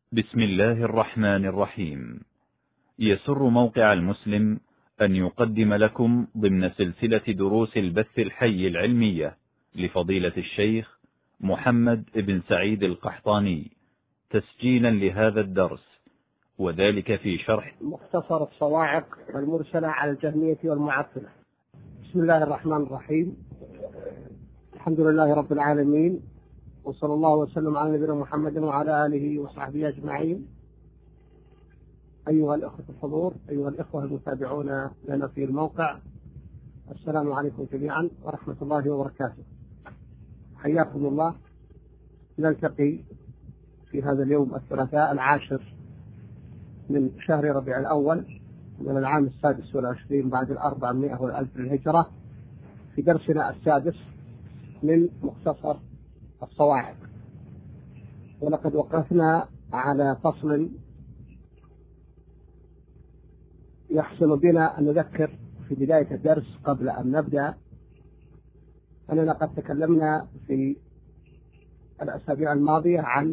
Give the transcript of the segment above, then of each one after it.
بسم الله الرحمن الرحيم. يسر موقع المسلم أن يقدم لكم ضمن سلسلة دروس البث الحي العلمية لفضيلة الشيخ محمد بن سعيد القحطاني تسجيلا لهذا الدرس، وذلك في شرح مختصر الصواعق المرسلة على الجهمية والمعطلة. بسم الله الرحمن الرحيم. الحمد لله رب العالمين، وصلى الله وسلم على نبينا محمد وعلى آله وصحبه أجمعين. أيها الأخوة الحضور، أيها الإخوة المتابعون لنا في الموقع، السلام عليكم جميعا ورحمة الله وبركاته. حياكم الله. نلتقي في هذا اليوم الثلاثاء 10 من شهر ربيع الأول من العام 26 بعد 400 والألف للهجرة في درسنا السادس من مختصر الصواعق. ولقد وقفنا على فصل يحسن بنا أن نذكر في بداية الدرس قبل أن نبدأ أننا قد تكلمنا في الأسابيع الماضية عن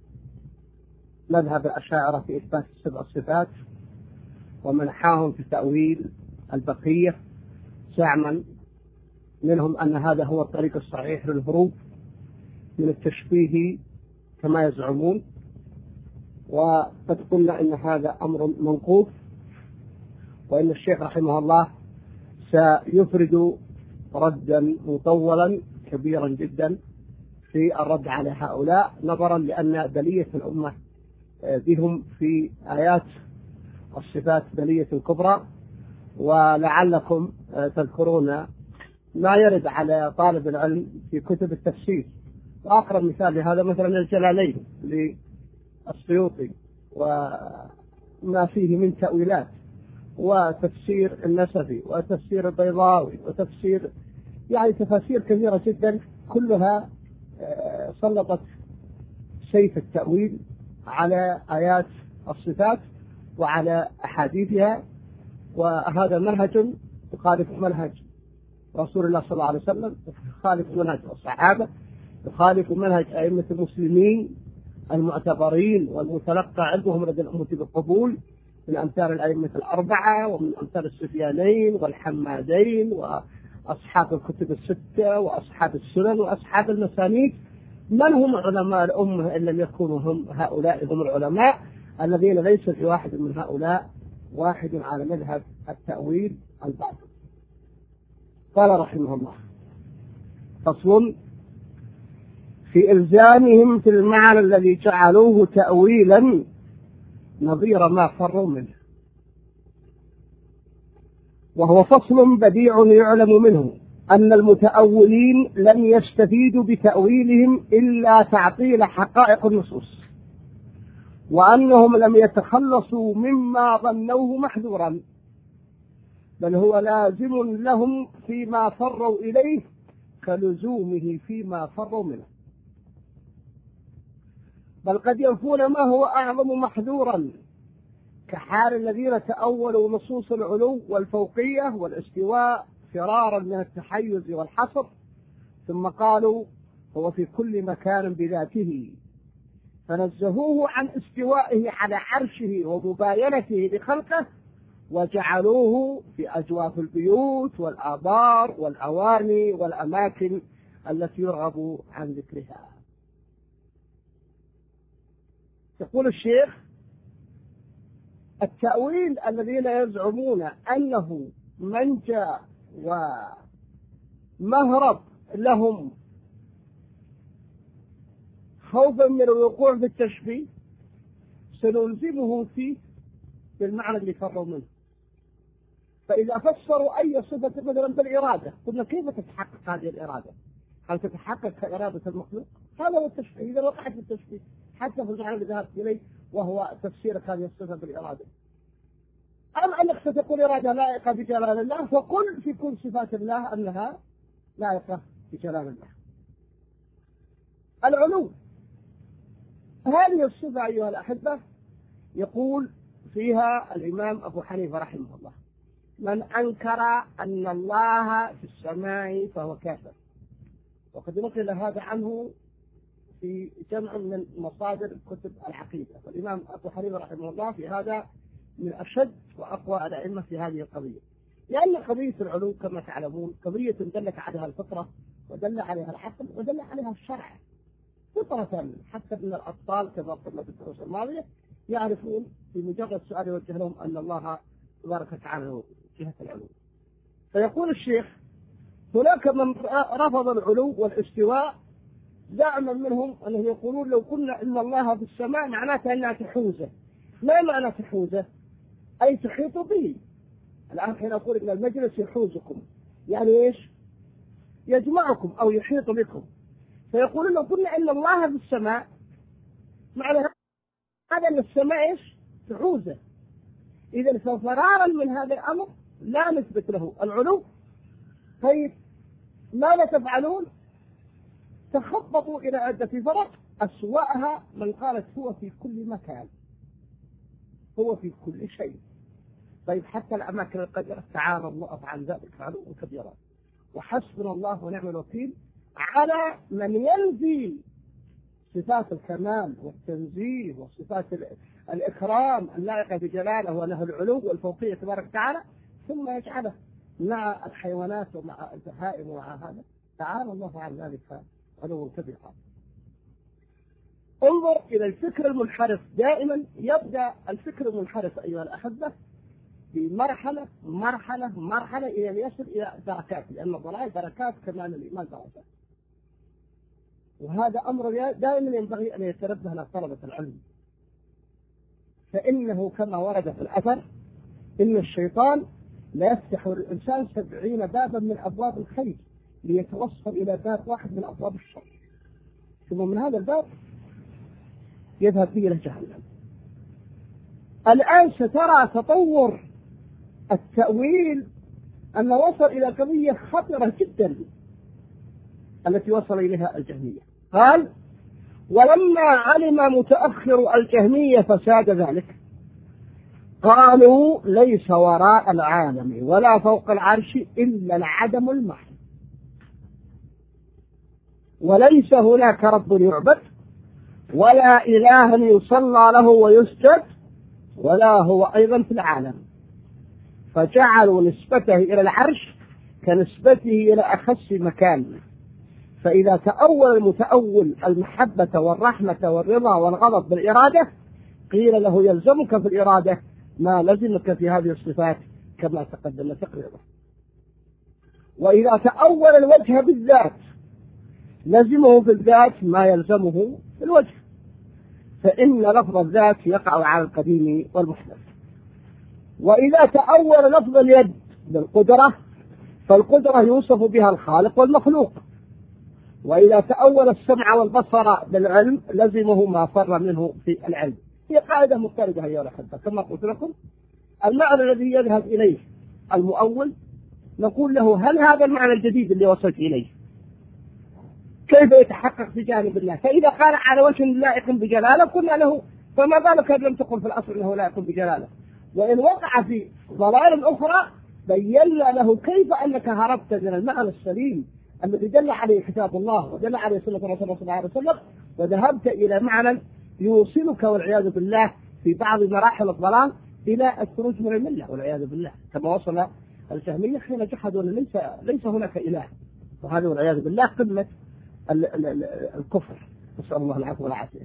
مذهب الأشاعرة في إثبات السبع الصفات ومنحاهم في تأويل البقية، زعما منهم أن هذا هو الطريق الصحيح للهروب من التشبيه كما يزعمون. وقد قلنا إن هذا أمر منقوص، وإن الشيخ رحمه الله سيفرد ردا مطولا كبيرا جدا في الرد على هؤلاء، نظرا لأن بلية الأمة بهم في آيات الصفات بلية كبرى. ولعلكم تذكرون ما يرد على طالب العلم في كتب التفسير، وأقرب مثال لهذا مثلا الجلالين للسيوطي وما فيه من تأويلات، وتفسير النسفي وتفسير البيضاوي وتفسير تفاسير كثيرة جدا، كلها سلطت سيف التأويل على آيات الصفات وعلى أحاديثها. وهذا منهج يخالف منهج رسول الله صلى الله عليه وسلم، يخالف منهج الصحابة، يخالف منهج أئمة المسلمين المعتبرين والمتلقى عندهم لدى الأمة بالقبول، من أمثال الأئمة الأربعة ومن أمثال السفيانين والحمادين وأصحاب الكتب الستة وأصحاب السنن وأصحاب المسانيد. من هم علماء الأمة إن لم يكونوا هم هؤلاء؟ هم العلماء الذين ليس في واحد من هؤلاء واحد على مذهب التأويل الباطل. قال رحمه الله: فصل في إلزامهم في المعنى الذي جعلوه تأويلا نظير ما فروا منه. وهو فصل بديع يعلم منه أن المتأولين لم يستفيدوا بتأويلهم إلا تعطيل حقائق النصوص، وأنهم لم يتخلصوا مما ظنوه محذورا، بل هو لازم لهم فيما فروا إليه كلزومه فيما فروا منه، بل قد ينفون ما هو أعظم محذورا، كحال الذين تأولوا نصوص العلو والفوقية والاستواء فرارا من التحيز والحصر، ثم قالوا هو في كل مكان بذاته، فنزهوه عن استوائه على عرشه ومباينته لخلقه، وجعلوه في أجواف البيوت والآبار والأواني والأماكن التي يرغب عن ذكرها. يقول الشيخ: التأويل الذين يزعمون أنه منجى ومهرب لهم خوفا من الوقوع في التشبيه سنلزمهم فيه بالمعنى اللي فروا منه. فإذا فسروا أي صفة مثلا بالإرادة، قلنا كيف تتحقق هذه الإرادة؟ هل تتحقق كإرادة المخلوق؟ هذا هو التشبيه. إذا وقعت في التشبيه حتى في المعنى اللي ذهبت إليه وهو تفسيرك هذه الصفة بالإرادة، أم أنك ستقول إرادة لائقة بجلال الله، فقل في كل صفات الله أنها لائقة بجلال الله. العلو، هذه الصفة أيها الأحبة يقول فيها الإمام أبو حنيفة رحمه الله: من أنكر أن الله في السماء فهو كافر. وقد نقل هذا عنه في جمع من مصادر كتب العقيدة، الإمام أبو حنيفة رحمه الله في هذا من أشد وأقوى الأئمة في هذه القضية، لأن قضية العلو كما تعلمون قضية دلت عليها الفطرة ودل عليها العقل ودل عليها الشرع فطرة، حتى أن الأطفال كما قلنا في الدروس الماضية يعرفون بمجرد سؤال يوجه لهم أن الله تبارك وتعالى جهة العلو. فيقول الشيخ هناك من رفض العلو والاستواء زعما منهم أنه يقولون لو قلنا إن الله في السماء معناته أنها تحوزه. ما معنى تحوزه؟ أي تحيط به. الآن حين أقول إن المجلس يحوزكم يعني إيش؟ يجمعكم أو يحيط بكم. فيقولون لو قلنا إن الله في السماء معنى هذا أن السماء إيش؟ تحوزه. إذا ففرارا من هذا الأمر لا نثبت له العلو. طيب ماذا تفعلون؟ تخبطوا إلى عدة فرق أسوأها من قالت هو في كل مكان، هو في كل شيء. طيب حتى الأماكن القدرة تعالى الله عن ذلك علوا كبيرا، وحسبنا الله ونعم الوكيل على من ينفي صفات الكمال والتنزيه وصفات الإكرام اللائقة بجلاله وله العلو والفوقية تبارك وتعالى، ثم يجعله مع الحيوانات ومع البهائم ومع هذا. تعالى الله عن ذلك علوا كبيرا. انظر إلى الفكر المنحرف. دائما يبدأ الفكر المنحرف أيها الأحبة بمرحلة مرحلة مرحلة إلى أن يصل إلى دركات، لأن الضلال دركات كمان الإيمان درجات. وهذا أمر دائما ينبغي أن يتنبه له طلبة العلم، فإنه كما ورد في الأثر إن الشيطان لا يفتح الإنسان 70 بابا من أبواب الخير ليتوصل إلى باب واحد من أبواب الشر، ثم من هذا الباب يذهب به إلى جهنم. الآن سترى تطور التأويل أنه وصل إلى قضية خطرة جدا التي وصل إليها الجهمية. قال ولما علم متأخر الجهمية فساد ذلك قالوا ليس وراء العالم ولا فوق العرش إلا العدم المحض، وليس هناك رب يعبد ولا إله يصلى له ويسجد ولا هو أيضا في العالم، فجعلوا نسبته إلى العرش كنسبته إلى أخص مكان. فإذا تأول المتأول المحبة والرحمة والرضا والغضب بالإرادة قيل له يلزمك في الإرادة ما لزمك في هذه الصفات كما تقدم تقريبا. وإذا تأول الوجه بالذات لزمه في الذات ما يلزمه في الوجه، فإن لفظ الذات يقع على القديم والمحدث. وإذا تأول لفظ اليد بالقدرة فالقدرة يوصف بها الخالق والمخلوق. وإذا تأول السمع والبصر بالعلم لزمه ما فر منه في العلم. هي قاعدة مضطردة أيها الأحبة كما قلت لكم. المعنى الذي يذهب إليه المؤول نقول له هل هذا المعنى الجديد اللي وصلت إليه كيف يتحقق في جانب الله؟ فإذا قال على وجه لائق بجلاله قلنا له فما بالك لم تقل في الأصل أنه لائق بجلاله. وإن وقع في ضلال أخرى بينا له كيف أنك هربت من المعنى السليم الذي دل عليه كتاب الله ودل عليه سنة رسول الله صلى الله عليه وسلم وذهبت إلى معنى يوصلك والعياذ بالله في بعض مراحل الضلال إلى الخروج من الملة والعياذ بالله، كما وصل الجهمية حين جحدوا أن ليس هناك إله، وهذا والعياذ بالله قمة الكفر، نسأل الله العفو والعافية.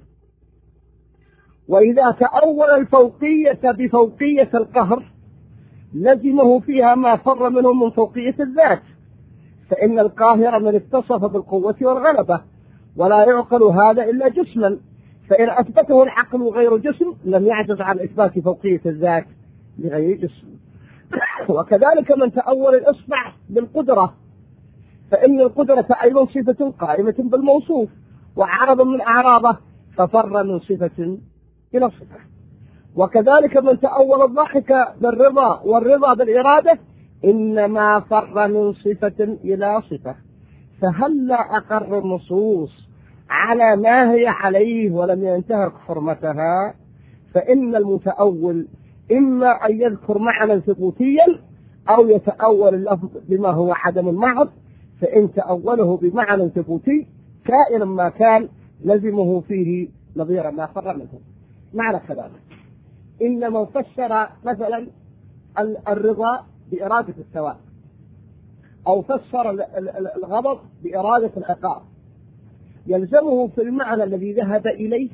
وإذا تأول الفوقية بفوقية القهر لزمه فيها ما فر منه من فوقية الذات، فإن القاهر من اتصف بالقوة والغلبة ولا يعقل هذا إلا جسما، فإن أثبته العقل غير جسم لم يعجز عن إثبات فوقية الذات لغير جسم. وكذلك من تأول الإصبع بالقدرة فإن القدرة أيضا صفة قائمة بالموصوف وعرض من أعراضه ففر من صفة إلى صفة. وكذلك من تأول الضحك بالرضا والرضا بالإرادة إنما فر من صفة إلى صفة. فهل أقر النصوص على ما هي عليه ولم ينتهك حرمتها؟ فإن المتأول إما أن يذكر معنى ثبوتيا أو يتأول اللفظ بما هو عدم محض، فإن تأوله بمعنى ثبوتي كائنا ما كان لزمه فيه نظير ما فر منه. معنى كلامه إنما فسر مثلا الرضا بإرادة الثواب، أو فسر الغضب بإرادة العقاب، يلزمه في المعنى الذي ذهب إليه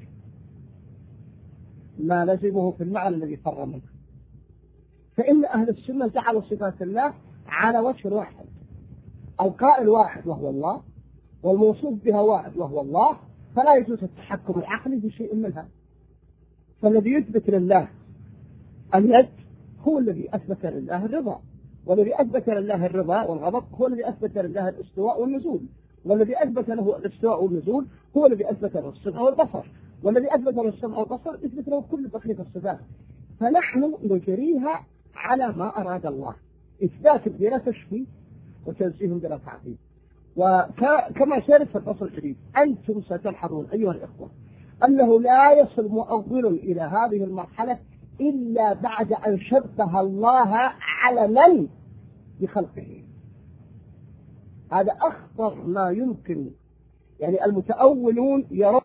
ما لزمه في المعنى الذي فر منه. فإن أهل السنة جعلوا صفات الله على وجه واحد، القائل واحد وهو الله، والموصوف بها واحد وهو الله، فلا يجوز التحكم العقلي بشيء منها. فالذي يثبت لله اليد هو الذي أثبت لله الرضا، والذي أثبت لله الرضا والغضب هو الذي أثبت لله الاستواء والنزول، والذي أثبت له الاستواء والنزول هو الذي أثبت له السمع والبصر، والذي أثبت له السمع والبصر يثبت له كل بقية الصفات. فنحن نجريها على ما أراد الله، إثبات بلا تشبيه وتنزيه بلا تعطيل. وكما سيرت في الفصل الجديد أنتم ستلحظون أيها الإخوة أنه لا يصل مؤول إلى هذه المرحلة إلا بعد أن شبه الله علما بخلقه. هذا أخطر ما يمكن. يعني المتأولون يرون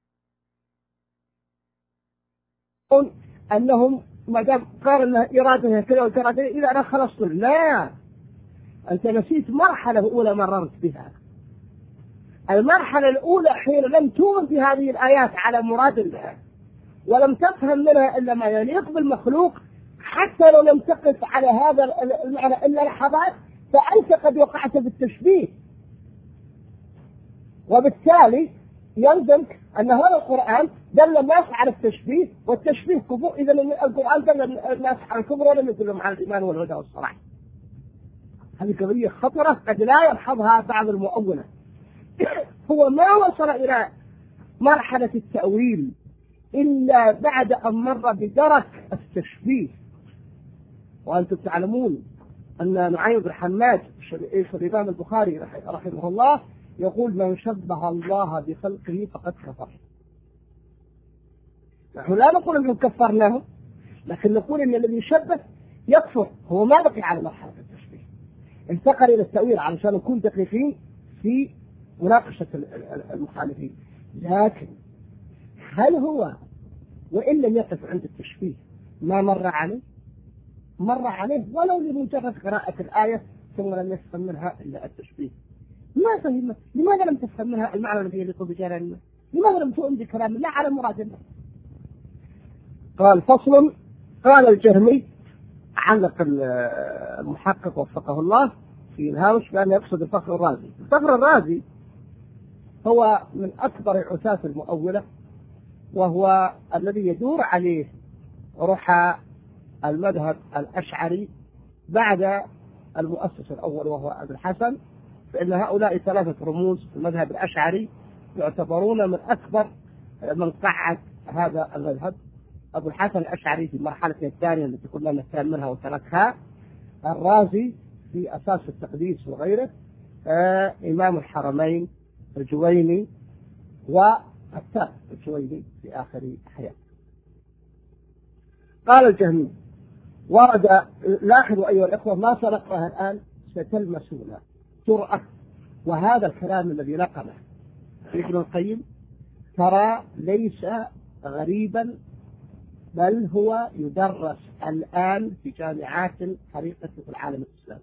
أنهم ما دام قارن إرادة كذا وإرادة إذا أنا خلصت. لا، أنت نسيت مرحلة أولى مررت بها. المرحلة الأولى حين لم تؤمن بهذه الآيات على مراد الله، ولم تفهم منها إلا ما يليق بالمخلوق، حتى لو لم تقف على هذا المعنى إلا لحظات، فأنت قد وقعت بالتشبيه. وبالتالي يلزمك أن هذا القرآن دل الناس على التشبيه، والتشبيه كفر. إذا القرآن دل الناس على الكفر ولم يدلهم على الإيمان والهدى والصلاح. هذه قضية خطرة قد لا يلحظها بعض المؤولة. هو ما وصل إلى مرحلة التأويل إلا بعد أن مر بدرك التشبيه. وأنتم تعلمون أن نعيم بن حماد الإمام البخاري رحمه الله يقول من شبه الله بخلقه فقد كفر. نحن لا نقول أنهم كفرناهم، لكن نقول أن الذي يشبه يكفر. هو ما بقي على مرحلة التشبيه، انتقل إلى التأويل علشان نكون دقيقين في مناقشة المخالفين. لكن هل هو وإن لم يقف عند التشبيه ما مر عليه ولو لمجرد قراءة الآية ثم لم يفهم منها إلا التشبيه؟ ما فهم. لماذا لم تفهم منها المعنى الذي يليق بجلالة؟ لماذا لم تؤمن بكلام الله على مراد الله؟ قال فصل. قال الجهمي، علق المحقق وفقه الله في الهامش بأن يقصد الفخر الرازي. الفخر الرازي هو من أكبر عتاة المؤولة، وهو الذي يدور عليه رحى المذهب الأشعري بعد المؤسس الأول وهو أبو الحسن. فإن هؤلاء ثلاثة رموز في المذهب الأشعري يعتبرون من أكبر من قعد هذا المذهب. أبو الحسن الأشعري في المرحلة الثانية التي كنا نتكلم منها وتركها، الرازي في أساس التقديس وغيره، إمام الحرمين الجويني، والثالث الجويني في آخر حياته. قال الجهمي ورد، لاحظوا أيها الأخوة ما سنقرأها الآن ستلمسون جرأة، وهذا الكلام الذي نقله ابن القيم ترى ليس غريبا، بل هو يدرس الآن في جامعات حريقة في العالم الإسلامي،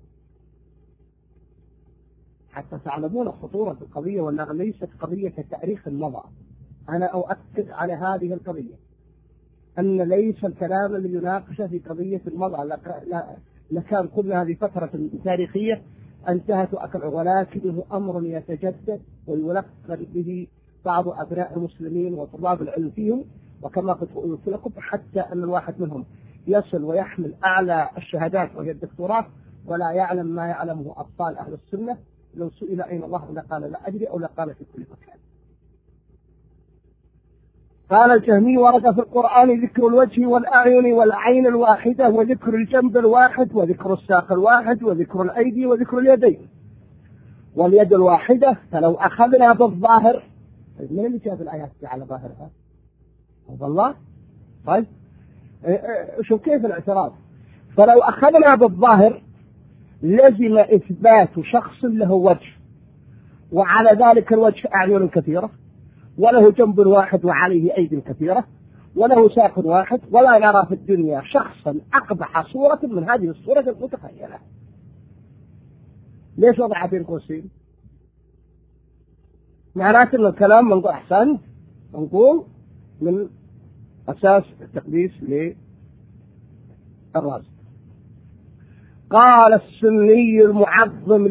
حتى تعلمون خطورة القضية وأنها ليست قضية تاريخ المضى. أنا أؤكد على هذه القضية أن ليس الكلام الذي يناقشه في قضية المضى، لكان كل هذه فترة تاريخية انتهت ولكنه أمر يتجدد ويلقن به بعض أبناء المسلمين وطلاب العلم فيهم. وكما قلت لكم حتى أن الواحد منهم يصل ويحمل أعلى الشهادات وهي الدكتوراه ولا يعلم ما يعلمه أبطال أهل السنة. لو سئل أين الله لقال لا أدري، أو لقال في كل مكان. قال الجهمي ورد في القرآن ذكر الوجه والأعين والعين الواحدة، وذكر الجنب الواحد، وذكر الساق الواحد، وذكر الأيدي، وذكر اليدين واليد الواحدة. فلو أخذنا بالظاهر، من اللي جاب الآيات على ظاهرها؟ هذا الله. طيب شوف كيف الاعتراض. فلو أخذنا بالظاهر لزم إثبات شخص له وجه، وعلى ذلك الوجه أعين كثيرة، وله جنب واحد وعليه أيدي كثيرة، وله ساق واحد، ولا نرى في الدنيا شخصا أقبح صورة من هذه الصورة المتخيلة. ليش وضع بين قوسين؟ معناته أن الكلام منقول أحسن، منقول من أساس التقديس للرازي. قال السني المعظم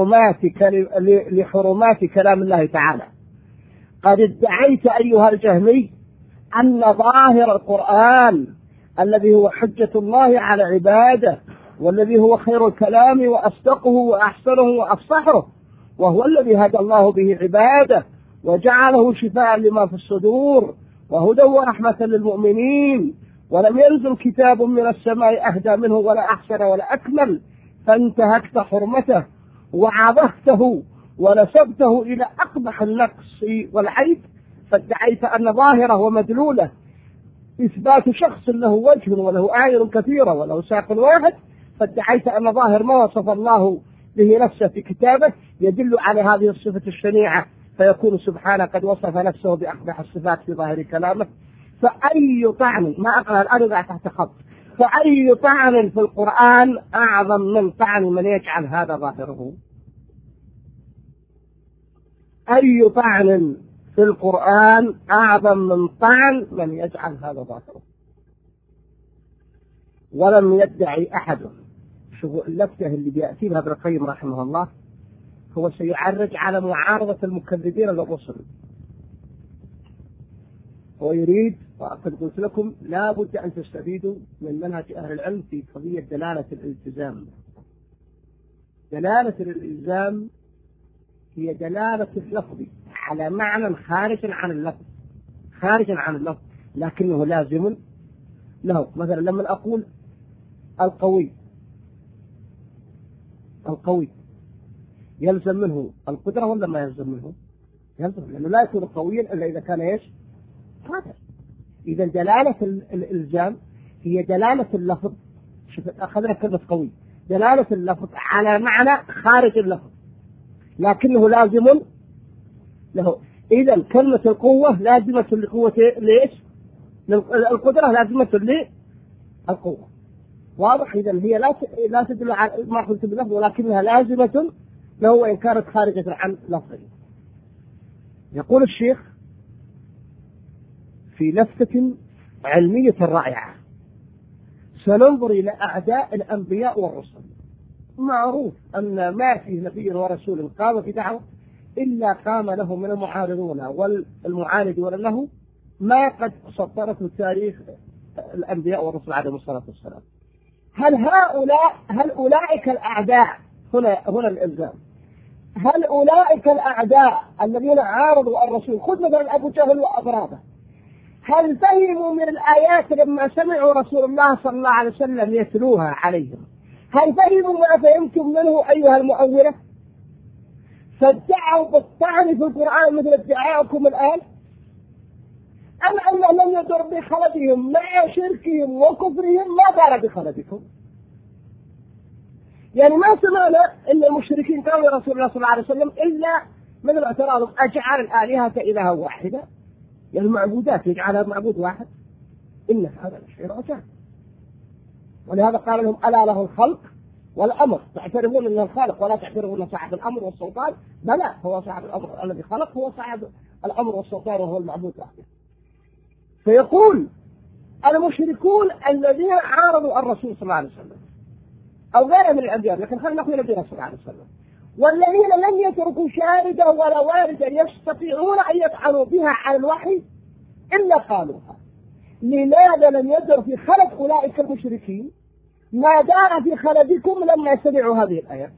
لحرمات كلام الله تعالى: قد ادعيت أيها الجهمي أن ظاهر القرآن الذي هو حجة الله على عباده، والذي هو خير الكلام وأصدقه وأحسنه وأفصحه، وهو الذي هدى الله به عباده وجعله شفاء لما في الصدور وهدى ورحمة للمؤمنين، ولم ينزل كتاب من السماء أهدى منه ولا أحسن ولا أكمل، فانتهكت حرمته وعظفته ونسبته إلى أقبح النقص والعيب، فادعيت أن ظاهره ومدلوله إثبات شخص له وجه وله أعين كثيرة وله ساق واحد، فادعيت أن ظاهر ما وصف الله به نفسه في كتابه يدل على هذه الصفة الشنيعة، فيكون سبحانه قد وصف نفسه بأقبح الصفات في ظاهر كلامه. فأي طعن، ما أقرأ الآن تحت خط، فأي طعن في القرآن أعظم من طعن من يجعل هذا ظاهره؟ أي طعن في القرآن أعظم من طعن من يجعل هذا ظاهره؟ ولم يدعي أحد. شوفوا اللفتة اللي بيأتي بها ابن القيم رحمه الله، هو سيعرج على معارضة المكذبين للرسل. هو يريد، وقد قلت لكم لا بد أن تستفيدوا من منهج أهل العلم في قضية دلالة الالتزام. دلالة الالتزام هي دلالة اللفظ على معنى خارج عن اللفظ، خارج عن اللفظ لكنه لازم له. مثلا لما أقول القوي، القوي يلزم منه القدرة ولا ما يلزم منه؟ يلزم، لأنه لا يكون قويا إلا إذا كان إيش؟ قادر. إذا دلالة الإلزام هي دلالة اللفظ. شوف أخذنا كلمة قوي، دلالة اللفظ على معنى خارج اللفظ لكنه لازم له. إذا كلمة القوة لازمة لقوة ليش؟ القدرة لازمة للقوة. واضح؟ إذا هي لا تدل على ما قلت باللفظ ولكنها لازمة له وإن كانت خارجة عن لفظه. يقول الشيخ في لفتة علمية رائعة: سننظر إلى أعداء الأنبياء والرسل. معروف أن ما في نبي ورسول قام في دعوة إلا قام له من المعارضون والمعاند له ما قد سطرته تاريخ الأنبياء والرسل عليهم الصلاة والسلام. هل أولئك الأعداء، هنا الإلزام، هل أولئك الأعداء الذين عارضوا الرسول، خذ مثلا أبو جهل وأضرابه، هل فهموا من الآيات لما سمعوا رسول الله صلى الله عليه وسلم يتلوها عليهم؟ هل فهموا ما فهمتم منه أيها المؤولة؟ فادعوا بالطعن في القرآن مثل ادعاءكم الآن؟ أم أنه لم يضر بخلدهم مع شركهم وكفرهم ما دار بخلدكم؟ يعني ما سمعنا إن المشركين قالوا يا رسول الله صلى الله عليه وسلم إلا مثل اعتراضهم: أجعل الآلهة إلها واحدة؟ يعني المعبودات يجعلها معبود واحد؟ إن هذا الشيء عجاب. ولهذا قال لهم: ألا له الخلق والأمر، تعترفون أنه الخالق ولا تعترفون صاحب الأمر والسلطان؟ بلى، هو صاحب الأمر الذي خلق، هو صاحب الأمر والسلطان وهو المعبود واحد. فيقول المشركون الذين عارضوا الرسول صلى الله عليه وسلم أو غيره من الأنبياء، لكن خلينا نقول النبي صلى الله عليه وسلم، والذين لم يتركوا شاردا ولا واردا يستطيعون أن يطعنوا بها على الوحي إلا قالوها. لماذا لم يدر في خلد أولئك المشركين ما دار في خلدكم لما سمعوا هذه الآيات؟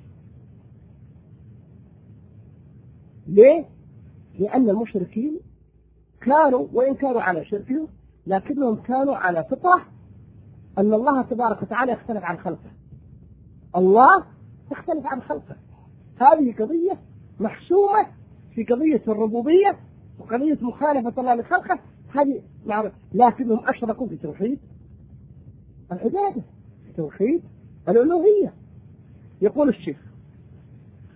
ليه؟ لأن المشركين كانوا، وإن كانوا على شركهم، لكنهم كانوا على فطرة أن الله تبارك وتعالى يختلف عن خلقه. الله يختلف عن خلقه. هذه قضية محسومة في قضية الربوبية وقضية مخالفة الله لخلقه، هذه معروفة. لكنهم أشركوا في توحيد العبادة، في توحيد الألوهية. يقول الشيخ: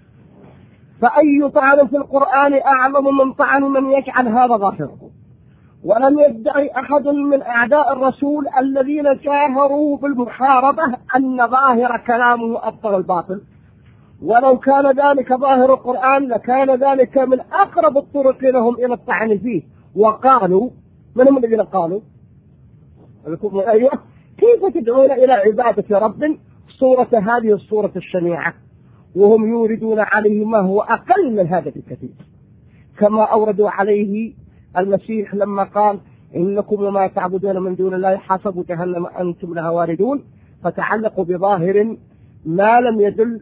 فأي طعن في القرآن أعظم من طعن من يجعل هذا ظاهره؟ ولم يدعي أحد من أعداء الرسول الذين جاهروا بالمحاربة أن ظاهر كلامه أبطل الباطل، ولو كان ذلك ظاهر القرآن لكان ذلك من أقرب الطرق لهم إلى الطعن فيه. وقالوا، من هم الذين قالوا؟ أيوة، كيف تدعون إلى عبادة رب صورة هذه الصورة الشنيعة وهم يوردون عليه ما هو أقل من هذا بكثير، كما أوردوا عليه المسيح لما قال إنكم وما تعبدون من دون الله حسب جهنم أنتم لها واردون، فتعلقوا بظاهر ما لم يدل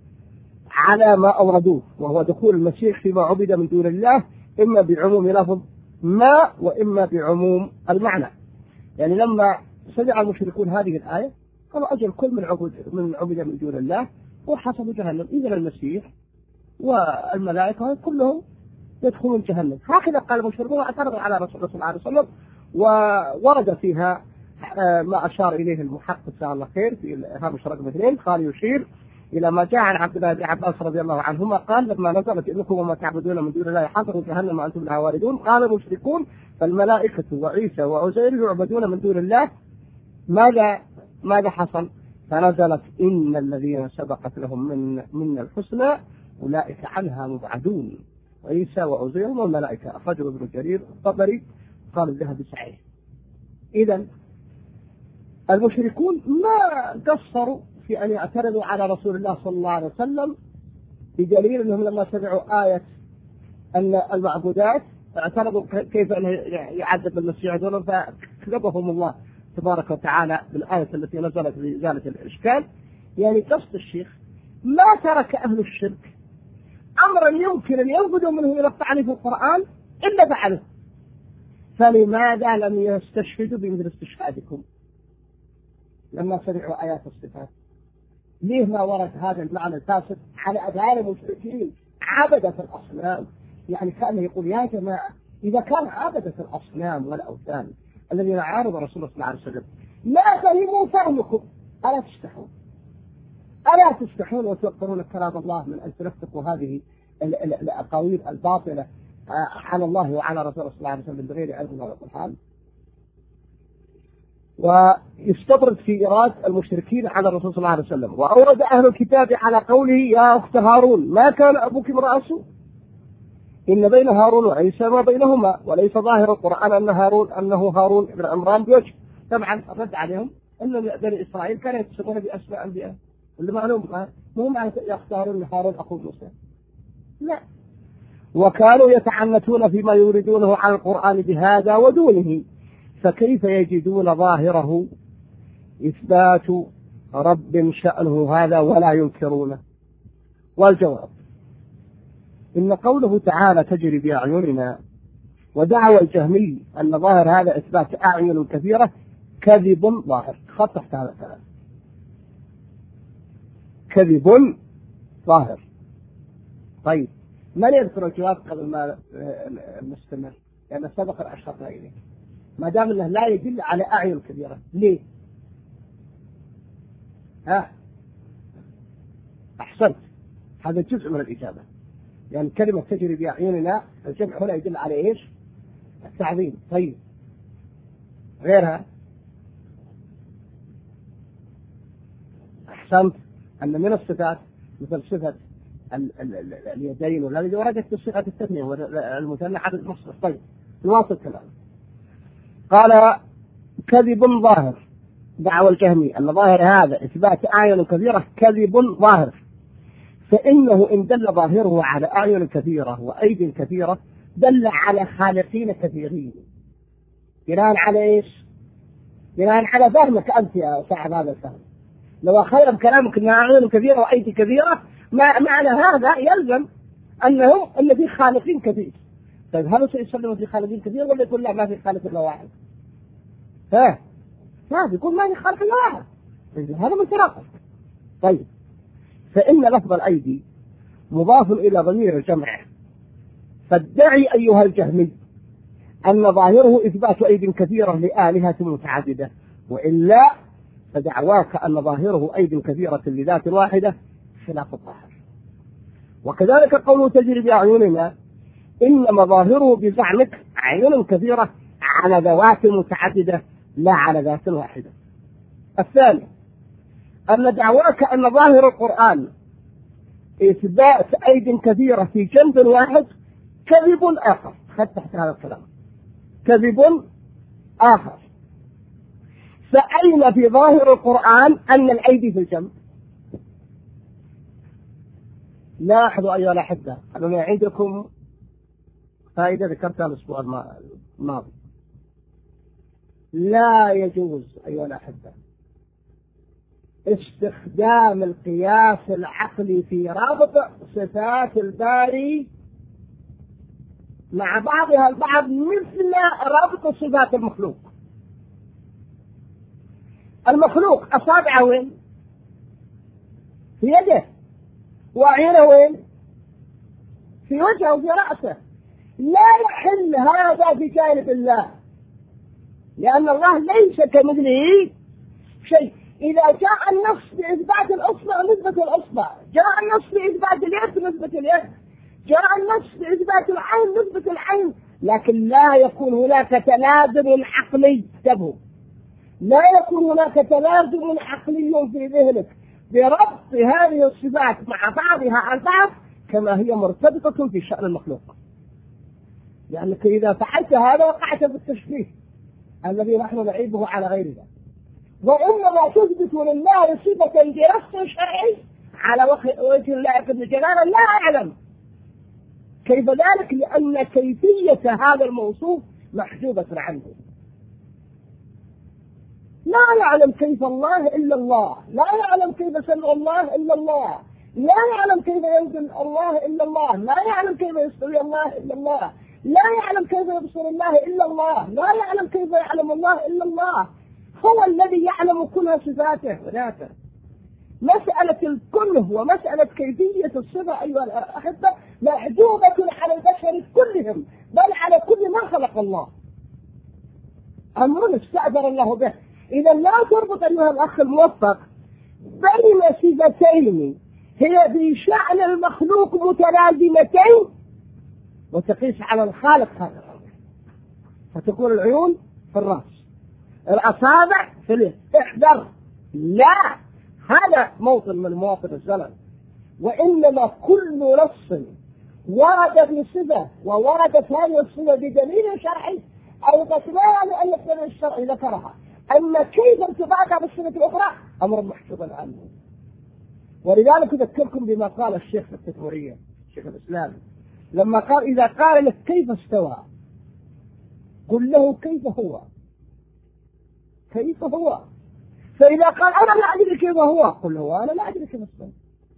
على ما أوردوه، وهو دخول المسيح فيما عبد من دون الله إما بعموم لفظ ما وإما بعموم المعنى. يعني لما سمع المشركون هذه الآية قالوا أجل كل من عبد من دون الله وحسب جهنم، إذن المسيح والملائكة كلهم يدخلون جهنم. هكذا قال المشركون واعترضوا على رسول الله صلى الله عليه وسلم، وورد فيها ما أشار إليه المحقق جزاه الله خير في هامش رقم 2، قال يشير إلى ما جاء عن عبد الله بن عباس رضي الله عنهما قال لما نزلت إنكم وما تعبدون من دون الله حصروا جهنم وأنتم لها واردون، قال المشركون فالملائكة وعيسى وعزير يعبدون من دون الله، ماذا حصل؟ فنزلت إن الذين سبقت لهم من الحسنى أولئك عنها مبعدون، وعيسى وعزير والملائكة. أخرجه ابن جرير الطبري قال الذهبي صحيح. إذن المشركون ما قصروا في أن يعترضوا على رسول الله صلى الله عليه وسلم، بدليل أنهم لما سمعوا آية أن المعبودات اعترضوا كيف أنه يعذب المسيح دون، فكذبهم الله تبارك وتعالى بالآية التي نزلت لإزالة الإشكال. يعني قصد الشيخ ما ترك أهل الشرك أمرا يمكن أن ينفذوا منه إلى الطعن في القرآن إلا فعله، فلماذا لم يستشهدوا بمثل استشهادكم لما سمعوا آيات الصفات؟ ليه ما ورد هذا المعنى الفاسد على أذهان المشركين عبدة الأصنام؟ يعني كان يقول يا جماعة إذا كان عبدة الأصنام والأوثان الذين عارضوا رسول الله صلى الله عليه وسلم ما فهموا فهمكم، ألا تستحون وتوقرون كلام الله من أن تنفقوا هذه الأقاويل الباطلة على الله وعلى رسول الله صلى الله عليه وسلم بغير علم ولا برهان؟ ويستطرد في إيراد المشركين على الرسول صلى الله عليه وسلم. وأورد أهل الكتاب على قوله يا أخت هارون ما كان أبوك امرأ سوء إن بين هارون وعيسى ما بينهما، وليس ظاهر القرآن أنه هارون بن عمران بوجه. طبعا الرد عليهم أن بني إسرائيل كانوا يتصفون بأسماء أنبياء، اللي معلوم مو معنى يختارون هارون أخو موسى، لا. وكانوا يتعنتون فيما يريدونه على القرآن بهذا ودونه، فكيف يجدون ظاهره إثبات رب شأنه هذا ولا ينكرونه؟ والجواب إن قوله تعالى تجري بأعيننا ودعوى الجهمي أن ظاهر هذا إثبات أعين كثيرة كذب ظاهر. خطحت هذا الكلام، كذب ظاهر. طيب من يذكر الجواب قبل ما نستمر؟ لأن سبق الأشخاص إليه. ما دام أنه لا يدل على أعين كبيرة ليه؟ أحسنت، هذا جزء من الإجابة. يعني كلمة تجري بأعيننا الجمع هنا يدل على إيش؟ التعظيم. طيب غيرها؟ أحسنت، أن من الصفات مثل صفة اليدين والذي وردت بصيغة التثنية والمثنى على المصدر. طيب نواصل كلام. قال كذب ظاهر، دعوى الجهمي أن ظاهر هذا إثبات أعين كثيرة كذب ظاهر، فإنه إن دل ظاهره على أعين كثيرة وأيد كثيرة دل على خالقين كثيرين. بناء على إيش؟ بناء على فهمك أنت يا صاحب هذا الفهم. لو خير كلامك أن أعين كثيرة وأيد كثيرة ما معنى هذا يلزم أن في خالقين كثير. طيب هل سيسلم في خالقين كثير ولا يقول لا ما في خالق إلا واحد؟ ما بيقول ما في خالق إلا واحد، هذا من تناقض. طيب فإن لفظ الأيدي مضاف إلى ضمير الجمع، فادعي أيها الجهمي أن ظاهره إثبات أيد كثيرة لآلهة متعددة، وإلا فدعواك أن ظاهره أيد كثيرة لذات واحدة خلاف الظاهر. وكذلك قوله تجري بأعيننا إنما ظاهره بزعمك أعين كثيرة على ذوات متعددة لا على ذات واحدة. الثاني أن دعواك أن ظاهر القرآن إثبات أيد كثيرة في جنب واحد كذب آخر. خذ تحت هذا الكلام كذب آخر. فأين في ظاهر القرآن أن الأيدي في الجنب؟ لاحظوا أيها الأحبة، أنا عندكم فائدة ذكرتها الأسبوع الماضي. لا يجوز أيها الأحبة استخدام القياس العقلي في ربط صفات الباري مع بعضها البعض مثل ربط صفات المخلوق. المخلوق أصابعه وين؟ في يده. وعينه وين؟ في وجهه وفي رأسه. لا يحل هذا في جانب الله، لأن الله ليس كمثله شيء. إذا جاء النص بإثبات الأصبع نسبة الأصبع، جاء النص بإثبات اليد نسبة اليد، جاء النص بإثبات العين نسبة العين، لكن لا يكون هناك تلازم عقلي. انتبهوا، لا يكون هناك تلازم عقلي في ذهنك بربط هذه الصفات مع بعضها البعض كما هي مرتبطة في شأن المخلوق، لأنك إذا فعلت هذا وقعت بالتشبيه الذي نحن نعيبه على غيرنا. وإنما تثبت لله صفة بنص شرعي على وجه اللائق بالجلالة. لا أعلم كيف ذلك، لأن كيفية هذا الموصوف محجوبة عنه. لا يعلم كيف الله إلا الله، لا يعلم كيف سمع الله إلا الله، لا يعلم كيف ينزل الله إلا الله، لا يعلم كيف يستوي الله إلا الله، لا يعلم كيف يبصر الله إلا الله، لا يعلم كيف يعلم الله إلا الله. هو الذي يعلم كل صفاته وذاته. مسألة الكله ومسألة كيفية الصفة أيها الأحبة محجوبة على البشر كلهم، بل على كل ما خلق الله. أمر استأثر الله به. إذا لا تربط أيها الأخ الموفق بين صفتين هي بشأن المخلوق متلازمتين وتقيس على الخالق هذا الأمر، فتكون العيون في الرأس، الأصابع في اليد. احذر، لا، هذا موطن من مواطن الزلل. وإنما كل نص ورد بصفة ووردت هذه الصفة بدليل شرعي أو قتلها لأن الدليل الشرعي ذكرها، أما كيف ارتباطها بالصفة الأخرى أمر محجوب عنه. ولذلك أذكركم بما قال الشيخ في التثورية، الشيخ الإسلام، لما قال إذا قال لك كيف استوى قل له كيف هو، كيف هو. فإذا قال أنا لا أدري كيف هو قل له أنا لا أدري كيف استوى.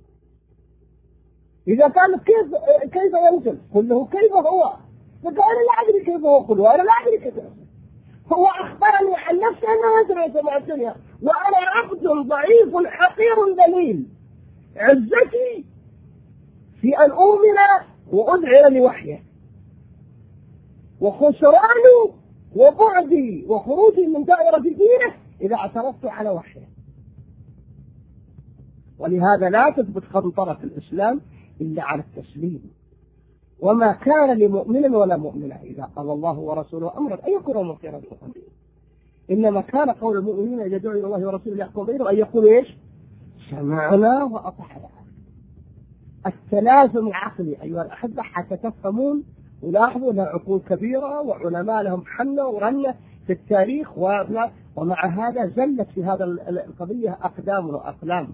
إذا قال لك كيف ينزل قل له كيف هو. فقال أنا لا أدري كيف هو قل له أنا لا أدري كيف هو. هو أخبرني عن نفسه أنه ينزل مع الدنيا وأنا عبد ضعيف حقير ذليل، عزتي في أن أؤمن وأذعن لوحيه، وخسراني وبعدي وخروجي من دائرة دينه إذا اعترضت على وحيه. ولهذا لا تثبت قنطرة الإسلام إلا على التسليم. وما كان لمؤمن ولا مؤمنة إذا قال الله ورسوله أمرا أن يكونوا من خيرة الأمر، إنما كان قول المؤمنين إذا دعوا إلى الله ورسوله يحكم بينهم أن يقولوا إيش؟ سمعنا وأطعنا. التلازم العقلي أيها الأحبة حتى تفهمون. ولاحظوا أنها عقول كبيرة وعلماء لهم حنة ورنة في التاريخ، ومع هذا زلت في هذا القضية أقدام وأقلام.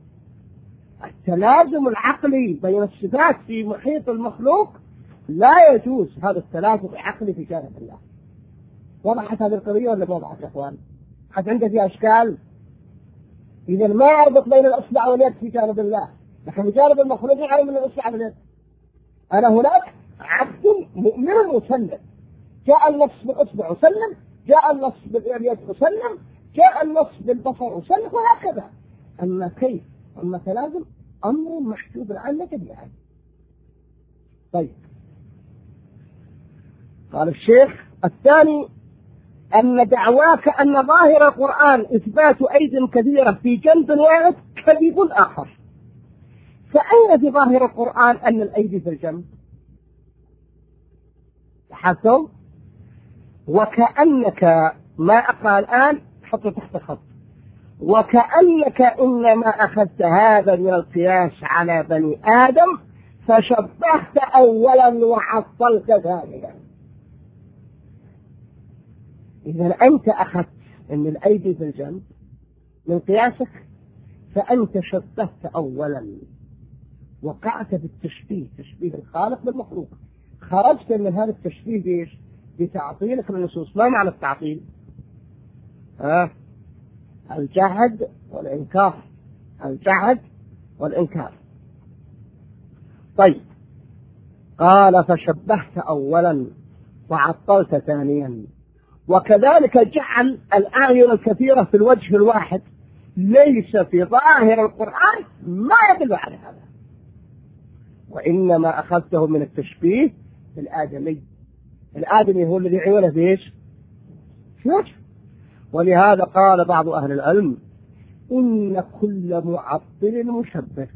التلازم العقلي بين الصفات في محيط المخلوق لا يجوز هذا التلازم العقلي في جانب الله. وضحت هذه القضية ولا ما وضحت يا أخوان؟ حتى عندك فيها أشكال. إذا ما أربط بين الأصبع واليد في جانب الله، لكن في جانب المخلوق يعلم من الأصبع واليد. أنا هناك عبد مؤمن مسلم، جاء النص بالأصبع وسلم، جاء النص باليد وسلم، جاء النص بالبصر وسلم، وهكذا. أما كيف؟ أما تلازم أمر محجوب عنه جميعا. طيب، قال الشيخ الثاني أن دعواك أن ظاهر القرآن إثبات أيد كثيرة في جنب واحد كذب آخر. فأين في ظاهر القرآن أن الأيدي في الجنب؟ لاحظتم؟ وكأنك ما أقرأ الآن حطه تحت خط، وكأنك إنما أخذت هذا من القياس على بني آدم فشبهت أولا وعطلت ثانيا. إذا أنت أخذت أن الأيدي في الجنب من قياسك فأنت شبهت أولا، وقعت في التشبيه، تشبيه الخالق بالمخلوق، خرجت من هذا التشبيه بإيش؟ بتعطيلك للنصوص. ما معنى التعطيل؟ الجهد والإنكار، الجهد والإنكار. طيب، قال فشبهت أولا وعطلت ثانيا. وكذلك جعل الآية الكثيرة في الوجه الواحد ليس في ظاهر القرآن ما يدل على هذا، وإنما أخذته من التشبيه الآدمي. الآدمي هو الذي عيونه بإيش؟ في وجه. ولهذا قال بعض أهل العلم إن كل معطل مشبه.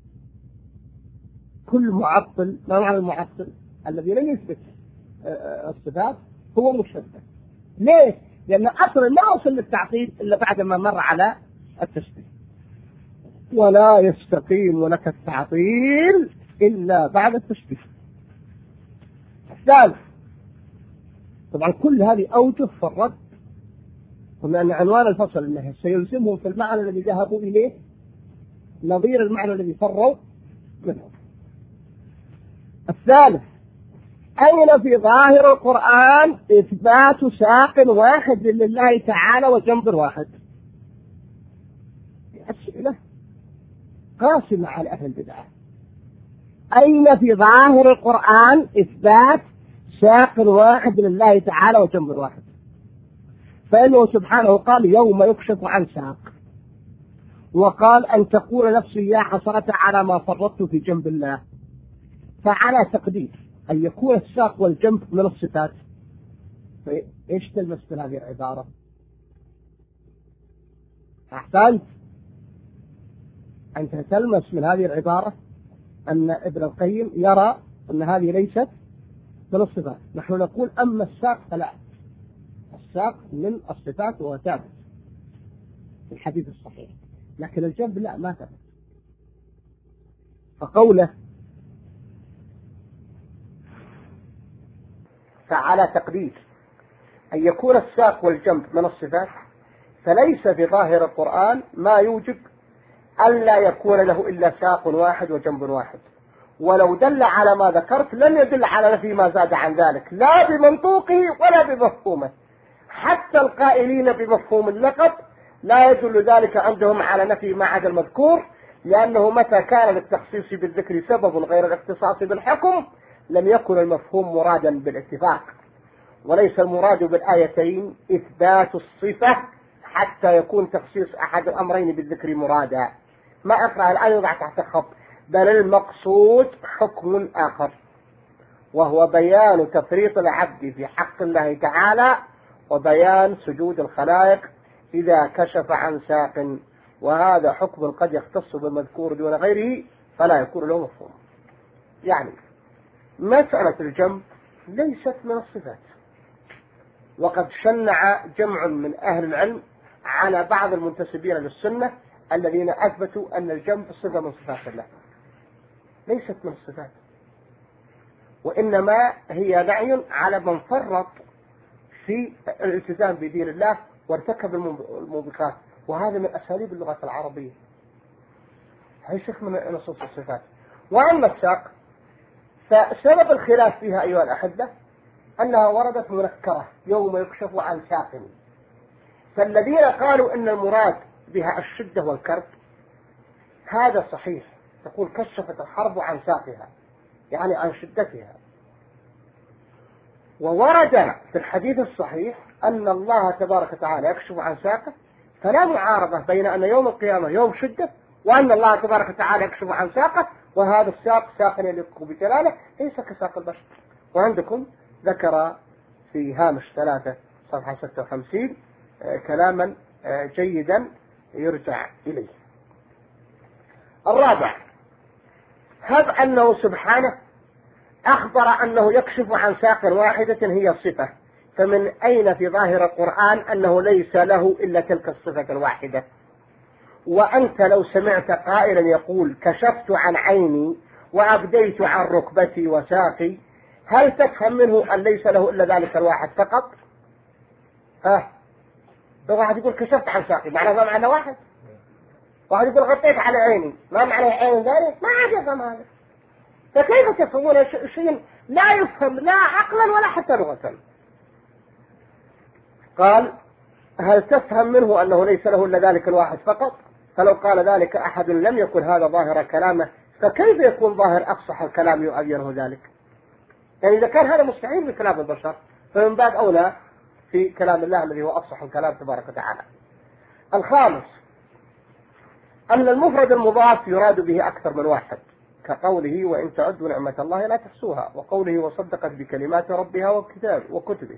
كل معطل، ما معنى المعطل؟ الذي لا يثبت الصفات هو مشبه. ليش؟ لأن أصلا لا وصل للتعطيل إلا بعد ما مر على التشبيه، ولا يستقيم لك التعطيل إلا بعد التشبيه. الثالث، طبعا كل هذه أوجه في الرد، ومن عنوان الفصل أنه سيلزمهم في المعنى الذي ذهبوا إليه نظير المعنى الذي فروا منه. الثالث، أين في ظاهر القرآن إثبات ساق واحد لله تعالى وجنب واحد؟ أسئلة قاسمة على أهل البدعة. أين في ظاهر القرآن إثبات ساق واحد لله تعالى وجنب واحد؟ فإنه سبحانه قال يوم يكشف عن ساق، وقال أن تقول نفسي يا حسرة على ما فرطت في جنب الله. فعلى تقدير أن يكون الساق والجنب من الصفات، إيش تلمس في هذه العبارة؟ أحسنت، أنت تلمس من هذه العبارة أن ابن القيم يرى أن هذه ليست من الصفات. نحن نقول أما الساق فلا، الساق من الصفات وهو ثابت في الحديث الصحيح، لكن الجنب لا، ما ثبت. فقوله فعلى تقدير أن يكون الساق والجنب من الصفات، فليس في ظاهر القرآن ما يوجب ألا يكون له إلا ساق واحد وجنب واحد. ولو دل على ما ذكرت لن يدل على نفي ما زاد عن ذلك، لا بمنطوقه ولا بمفهومه. حتى القائلين بمفهوم اللقب لا يدل ذلك عندهم على نفي ما عدا المذكور، لأنه متى كان للتخصيص بالذكر سبب غير الاختصاص بالحكم لم يكن المفهوم مرادا بالاتفاق. وليس المراد بالآيتين إثبات الصفة حتى يكون تخصيص أحد الأمرين بالذكر مرادا. ما أقرأ الآية يضع تحت خط، بل المقصود حكم آخر، وهو بيان تفريط العبد في حق الله تعالى وبيان سجود الخلائق إذا كشف عن ساق، وهذا حكم قد يختص بالمذكور دون غيره فلا يكون له مفهوم. يعني مسألة الجنب ليست من الصفات، وقد شنع جمع من أهل العلم على بعض المنتسبين للسنة الذين أثبتوا أن الجنب صفة من صفات الله، ليست من الصفات، وإنما هي نعي على من فرط في الالتزام بدين الله وارتكب الموبقات، وهذا من أساليب اللغة العربية، هي شيخ من نصوص الصفات. وأما الساق فسبب الخلاف فيها أيها الأحبة أنها وردت منكرة يوم يكشف عن ساق، فالذين قالوا أن المراد بها الشدة والكرب هذا صحيح، تقول كشفت الحرب عن ساقها يعني عن شدتها. وورد في الحديث الصحيح أن الله تبارك وتعالى يكشف عن ساقه، فلا معارضة بين أن يوم القيامة يوم شدة وأن الله تبارك وتعالى يكشف عن ساقه، وهذا الساق ساق يليق بجلاله ليس كساق البشر. وعندكم ذكر في هامش 3 صفحة 56 كلاما جيدا يرجع إليه. الرابع، هب أنه سبحانه أخبر أنه يكشف عن ساق واحدة هي الصفة، فمن أين في ظاهر القرآن أنه ليس له إلا تلك الصفة الواحدة؟ وأنت لو سمعت قائلا يقول كشفت عن عيني وأبديت عن ركبتي وساقي، هل تفهم منه أن ليس له إلا ذلك الواحد فقط؟ لو واحد يقول كشفت عن ساقي معناه ما معنى واحد، واحد يقول غطيت على عيني ما معنى عين ذلك، ما عاد يفهم هذا. فكيف تفهمون شيء لا يفهم لا عقلا ولا حتى لغة؟ قال هل تفهم منه أنه ليس له إلا ذلك الواحد فقط؟ فلو قال ذلك أحد لم يكن هذا ظاهر كلامه، فكيف يكون ظاهر أفصح الكلام يؤيره ذلك؟ يعني إذا كان هذا مستحيل بكلام البشر فمن باب أولى في كلام الله الذي هو أفصح الكلام تبارك وتعالى. الخامس أن المفرد المضاف يراد به أكثر من واحد، كقوله وإن تعدوا نعمة الله لا تحصوها، وقوله وصدقت بكلمات ربها وكتبه،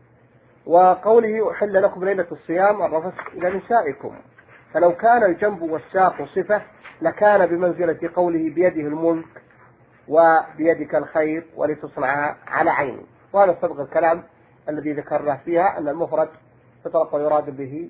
وقوله أحل لكم ليلة الصيام الرفث إلى نسائكم. فلو كان الجنب والساق صفة لكان بمنزلة قوله بيده الملك وبيدك الخير ولتصنعها على عيني. وهذا سبق الكلام الذي ذكرناه فيها أن المفرد يطلق ويراد به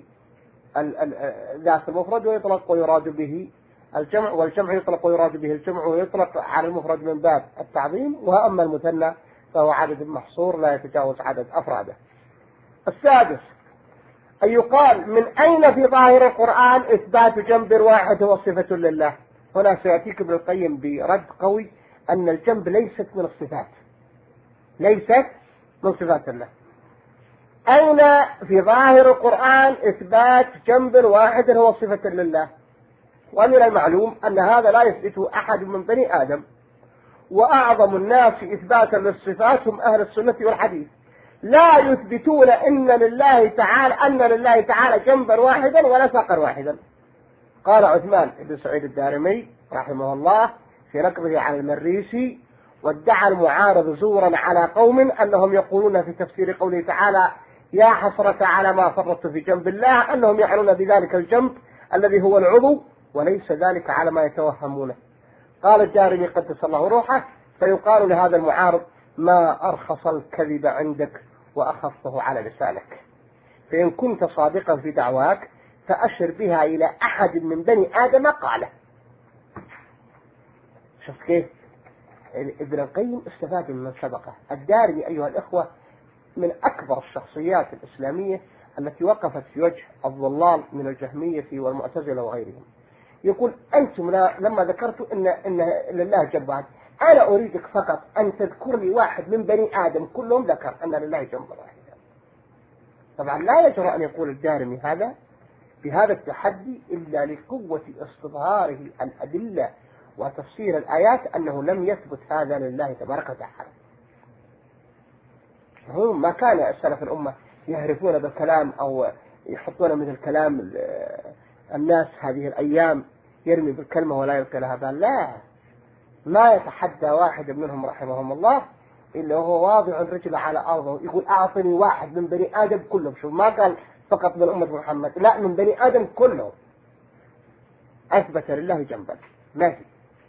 ذات المفرد، ويطلق ويراد به الجمع، والجمع يطلق ويراد به الجمع، ويطلق على المفرد من باب التعظيم، وأما المثنى فهو عدد محصور لا يتجاوز عدد أفراده. السادس أن يقال من أين في ظاهر القرآن إثبات جنب واحد هو صفة لله؟ هنا سيأتيك ابن القيم برد قوي أن الجنب ليست من الصفات، ليست من صفات الله. أين في ظاهر القرآن إثبات جنب واحد هو صفة لله؟ ومن المعلوم أن هذا لا يثبته أحد من بني آدم، وأعظم الناس إثباتا للصفات هم أهل السنة والحديث، لا يثبتون أن لله تعالى جنبا واحدا ولا ساقا واحدا. قال عثمان بن سعيد الدارمي رحمه الله في نقضه على المريسي: وادعى المعارض زورا على قوم أنهم يقولون في تفسير قوله تعالى يا حسرة على ما فرطت في جنب الله أنهم يعنون بذلك الجنب الذي هو العضو، وليس ذلك على ما يتوهمونه. قال الدارمي قدس الله روحه: فيقال لهذا المعارض ما أرخص الكذب عندك وأخفه على لسانك، فإن كنت صادقا في دعواك فأشر بها إلى أحد من بني آدم قاله. شفت كيف ابن القيم استفاد من سبقه. الدارمي أيها الإخوة من أكبر الشخصيات الإسلامية التي وقفت في وجه الضلال من الجهمية والمعتزلة وغيرهم. يقول أنتم لما ذكرت إن لله جنبان، أنا أريدك فقط أن تذكر لي واحد من بني آدم كلهم ذكر أن لله جنب واحدا. طبعا لا يجرؤ أن يقول الدارمي هذا بهذا التحدي إلا لقوة استظهاره الأدلة وتفسير الآيات أنه لم يثبت هذا لله تبارك وتعالى. هم ما كان السلف الأمة يهرفون بالكلام أو يحطون مثل كلام الناس هذه الأيام يرمي بالكلمة ولا يلقي لها بال. لا، ما يتحدى واحد منهم رحمهم الله إلا وهو واضع رجله على أرضه يقول أعطني واحد من بني آدم كلهم. شوف، ما قال فقط من أمة محمد، لا، من بني آدم كلهم أثبت لله جنبا. ماشي.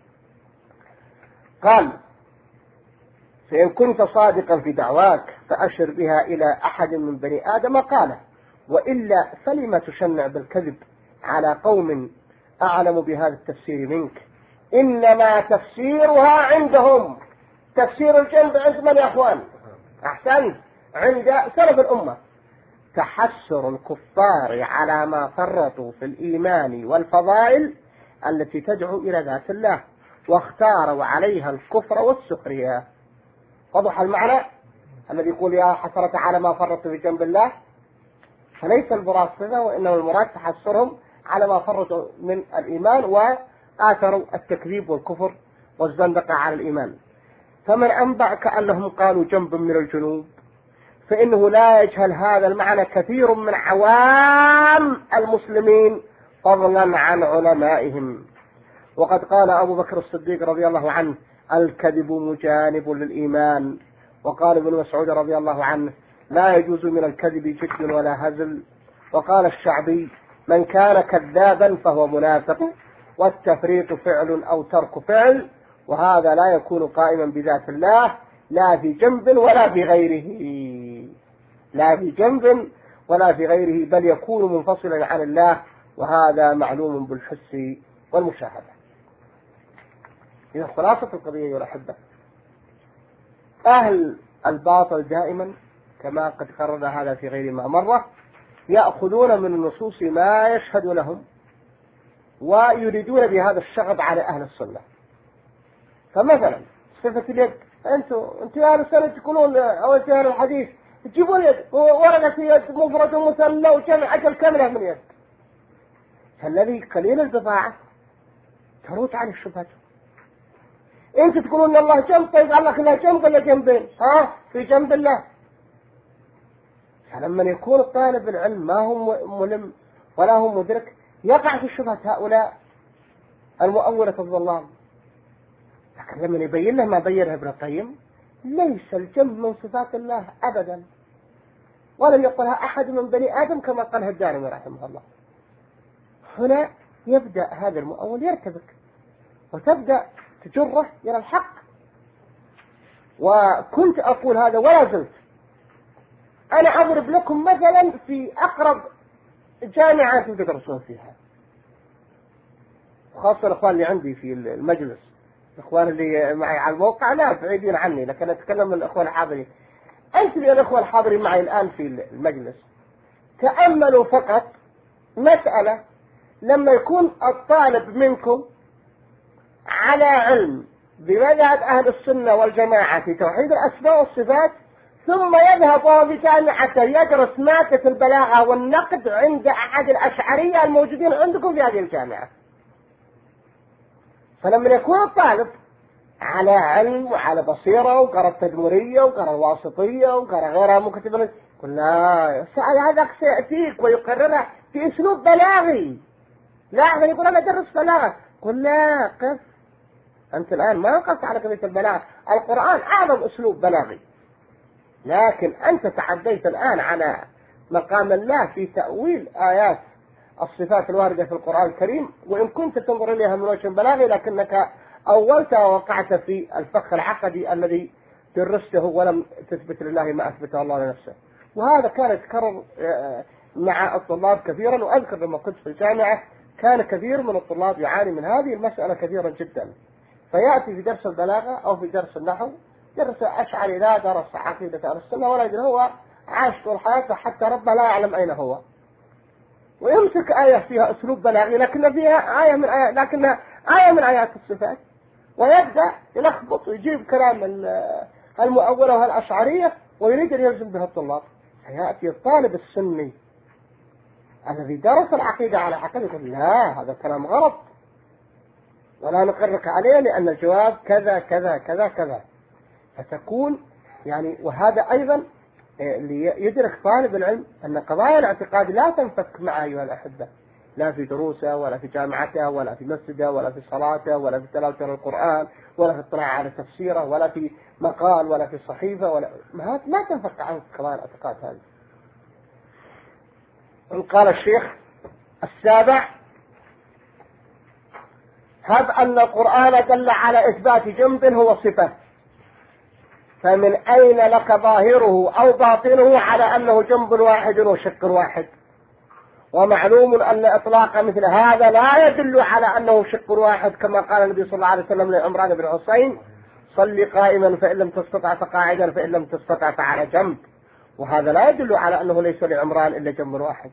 قال فإن كنت صادقا في دعواك فأشر بها إلى أحد من بني آدم قاله، وإلا فلما تشنع بالكذب على قوم أعلم بهذا التفسير منك؟ إنما تفسيرها عندهم تفسير الجنب عند من يا أخوان؟ أحسن، عند سلف الأمة. تحسر الكفار على ما فرطوا في الإيمان والفضائل التي تدعو إلى ذات الله، واختاروا عليها الكفر والسخرية. وضح المعنى الذي يقول يا حسرة على ما فرطوا في جنب الله، فليس المراد صفة، وإنما المراد تحسرهم على ما فرطوا من الإيمان وآثروا التكذيب والكفر والزندقة على الإيمان. فمن أنبأك أنهم قالوا جنب من الجنوب، فإنه لا يجهل هذا المعنى كثير من عوام المسلمين فضلا عن علمائهم. وقد قال أبو بكر الصديق رضي الله عنه الكذب مجانب للإيمان. وقال ابن مسعود رضي الله عنه لا يجوز من الكذب جد ولا هزل. وقال الشعبي من كان كذابا فهو منافق، والتفريط فعل أو ترك فعل، وهذا لا يكون قائما بذات الله لا في جنب ولا في غيره. لا في جنب ولا في غيره، بل يكون منفصلا عن الله، وهذا معلوم بالحس والمشاهدة. إذا خلاصة القضية يا الأحبة، أهل الباطل دائما كما قد قررنا هذا في غير ما مرة يأخذون من النصوص ما يشهد لهم ويريدون بهذا الشغب على أهل السنة. فمثلا صفة اليد، أنتوا أهل السنة تقولون أو أهل الحديث تجيبون يد ورقة يد مفرد ومثنى وجمع أجل كاملة من يد، فالذي قليل البضاعة تروت عن الشبهة. أنت تقولون الله جنب، طيب الله خلاه جنب ولا جنبين؟ في جنب الله. فلما يكون الطالب العلم ما هو ملم ولا هو مدرك يقع في شبهة هؤلاء المؤولة الظلام. لكن لما يبين له ما بينه ابن القيم، ليس الجنب من صفات الله أبدا، ولم يقلها أحد من بني آدم كما قالها الدارمي رحمه الله. هنا يبدأ هذا المؤول يرتبك وتبدأ تجره إلى الحق. وكنت أقول هذا ولا زلت. أنا أضرب لكم مثلا في أقرب جامعات تدرسون فيها، خاصة الأخوان اللي عندي في المجلس، الأخوان اللي معي على الموقع لا بعيدين عني، لكن أتكلم من الأخوان الحاضرين. أنت يا الأخوان الحاضرين معي الآن في المجلس، تأملوا فقط مسألة لما يكون الطالب منكم على علم بمذهب أهل السنة والجماعة في توحيد الأسماء والصفات، ثم يذهب وهو في جامعة يدرس مادة البلاغة والنقد عند أحد الأشعرية الموجودين عندكم في هذه الجامعة. فلما يكون الطالب على علم وعلى بصيرة وقرأ التدمرية وقرأ الواسطية وقرأ غيرها مكتبة، قل لا هذا سيأتيك ويقررها في أسلوب بلاغي. لا يقول أنا أدرس بلاغة، قل لا قف، أنت الآن ما وقفت على قضية البلاغة. القرآن أعظم أسلوب بلاغي، لكن أنت تعديت الآن على مقام الله في تأويل آيات الصفات الواردة في القرآن الكريم، وإن كنت تنظر إليها من وجه بلاغي لكنك أولت ووقعت في الفخ العقدي الذي درسته ولم تثبت لله ما أثبته الله لنفسه. وهذا كان يتكرر مع الطلاب كثيرا، وأذكر لما كنت في الجامعة كان كثير من الطلاب يعاني من هذه المسألة كثيرا جدا. فيأتي في درس البلاغة أو في درس النحو درس أشعري لا درس عقيدة أهل السنة ولا يدري، هو عاش طول حياته حتى ربه لا يعلم أين هو، ويمسك آية فيها أسلوب بلاغي لكن فيها آية من آيات الصفات، ويبدأ يلخبط ويجيب كلام المؤولة والأشعرية ويريد أن يلزم به الطلاب. فيأتي الطالب السني الذي درس العقيدة على حقيقة يقول لا هذا كلام غلط ولا نقرك عليه لأن الجواب كذا كذا كذا كذا. فتكون يعني، وهذا أيضا ليدرك طالب العلم أن قضايا الاعتقاد لا تنفك معه أيها الأحبة، لا في دروسه ولا في جامعته ولا في مسجده ولا في صلاته ولا في تلاوة القرآن ولا في اطلاع على تفسيره ولا في مقال ولا في صحيفة ولا ما تنفك عن قضايا الاعتقاد هذه. قال الشيخ السابع: هب أن القرآن دل على إثبات جنب هو صفة، فمن أين لك ظاهره أو باطنه على أنه جنب واحد وشق واحد؟ ومعلوم أن إطلاق مثل هذا لا يدل على أنه شق واحد، كما قال النبي صلى الله عليه وسلم لعمران بن حسين: صل قائما فإن لم تستطع فقاعدا فإن لم تستطع فعلى جنب. وهذا لا يدل على أنه ليس لعمران إلا جنب واحد.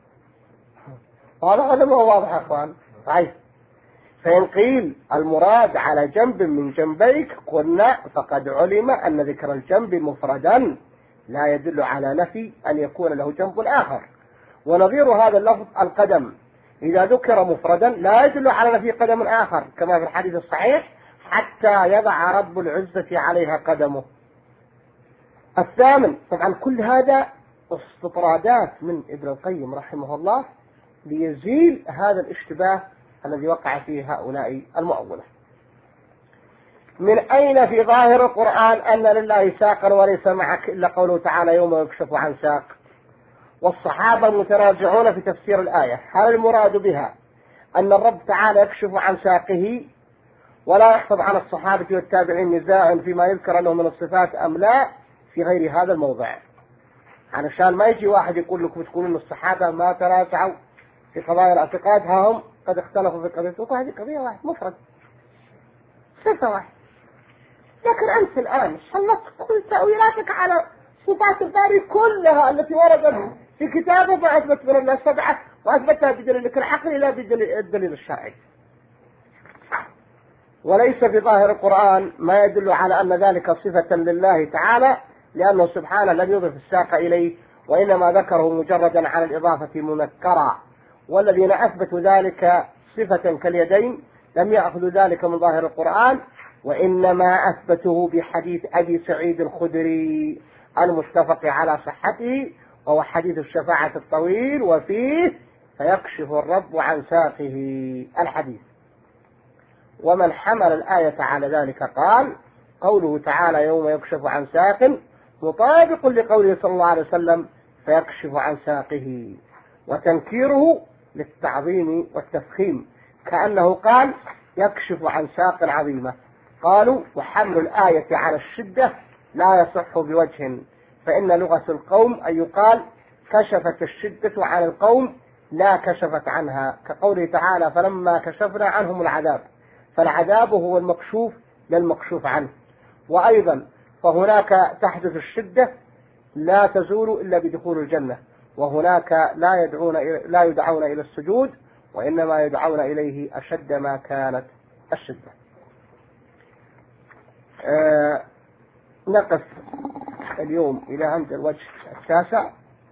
هذا ما هو واضح يا أخوان؟ طيب، فإن قيل المراد على جنب من جنبيك قلنا فقد علم أن ذكر الجنب مفردا لا يدل على نفي أن يكون له جنب آخر. ونظير هذا اللفظ القدم إذا ذكر مفردا لا يدل على نفي قدم آخر، كما في الحديث الصحيح: حتى يضع رب العزة عليها قدمه. الثامن، طبعا كل هذا استطرادات من ابن القيم رحمه الله ليزيل هذا الاشتباه الذي وقع فيه هؤلاء المؤولة. من أين في ظاهر القرآن أن لله ساقا وليس معك إلا قوله تعالى: يوم يكشف عن ساق؟ والصحابة المتراجعون في تفسير الآية، هل المراد بها أن الرب تعالى يكشف عن ساقه ولا يحفظ عن الصحابة والتابعين نزاع فيما يذكر أنه من الصفات أم لا في غير هذا الموضع؟ علشان ما يجي واحد يقول لكم تقولون الصحابة ما تراجعوا في قضايا الاعتقاد، ها هم قد اختلفوا في قضية، هذه قضية واحد مفرد صفة واحد. لكن أنت الآن سلطت كل تأويلاتك على صفات الباري كلها التي وردت في كتابه، ما أثبت من الله سبعة وأثبتها بدليلك العقلي لا بالدليل الشرعي. وليس في ظاهر القرآن ما يدل على أن ذلك صفة لله تعالى، لأنه سبحانه لم يضف الساق إليه، وإنما ذكره مجردا على الإضافة منكرا. والذين أثبتوا ذلك صفة كاليدين لم يأخذوا ذلك من ظاهر القرآن، وإنما أثبته بحديث أبي سعيد الخدري المتفق على صحته، وهو حديث الشفاعة الطويل وفيه فيكشف الرب عن ساقه الحديث. ومن حمل الآية على ذلك قال قوله تعالى يوم يكشف عن ساق مطابق لقوله صلى الله عليه وسلم فيكشف عن ساقه، وتنكيره للتعظيم والتفخيم كأنه قال يكشف عن ساق عظيمة. قالوا وحمل الآية على الشدة لا يصح بوجه، فإن لغة القوم أن يقال كشفت الشدة عن القوم لا كشفت عنها، كقوله تعالى فلما كشفنا عنهم العذاب، فالعذاب هو المكشوف للمكشوف عنه. وأيضا فهناك تحدث الشدة لا تزول إلا بدخول الجنة، وهناك لا يدعون إلى السجود، وإنما يدعون إليه أشد ما كانت الشدة. نقف اليوم إلى عند الوجه التاسع،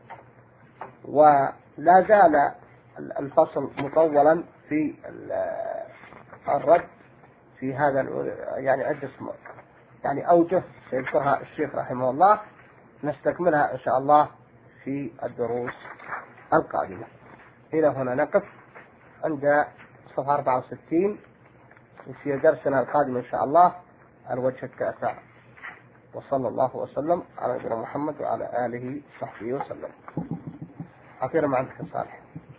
ولا زال الفصل مطولا في الرد في هذا يعني عدة يعني أوجه سيذكرها الشيخ رحمه الله، نستكملها إن شاء الله في الدروس القادمة. إلى هنا نقف عند صفحة 64 في درسنا القادم إن شاء الله الوجه التاسع. وصلى الله وسلم على نبينا محمد وعلى آله وصحبه وسلم. أخيرا ما عندك صالح.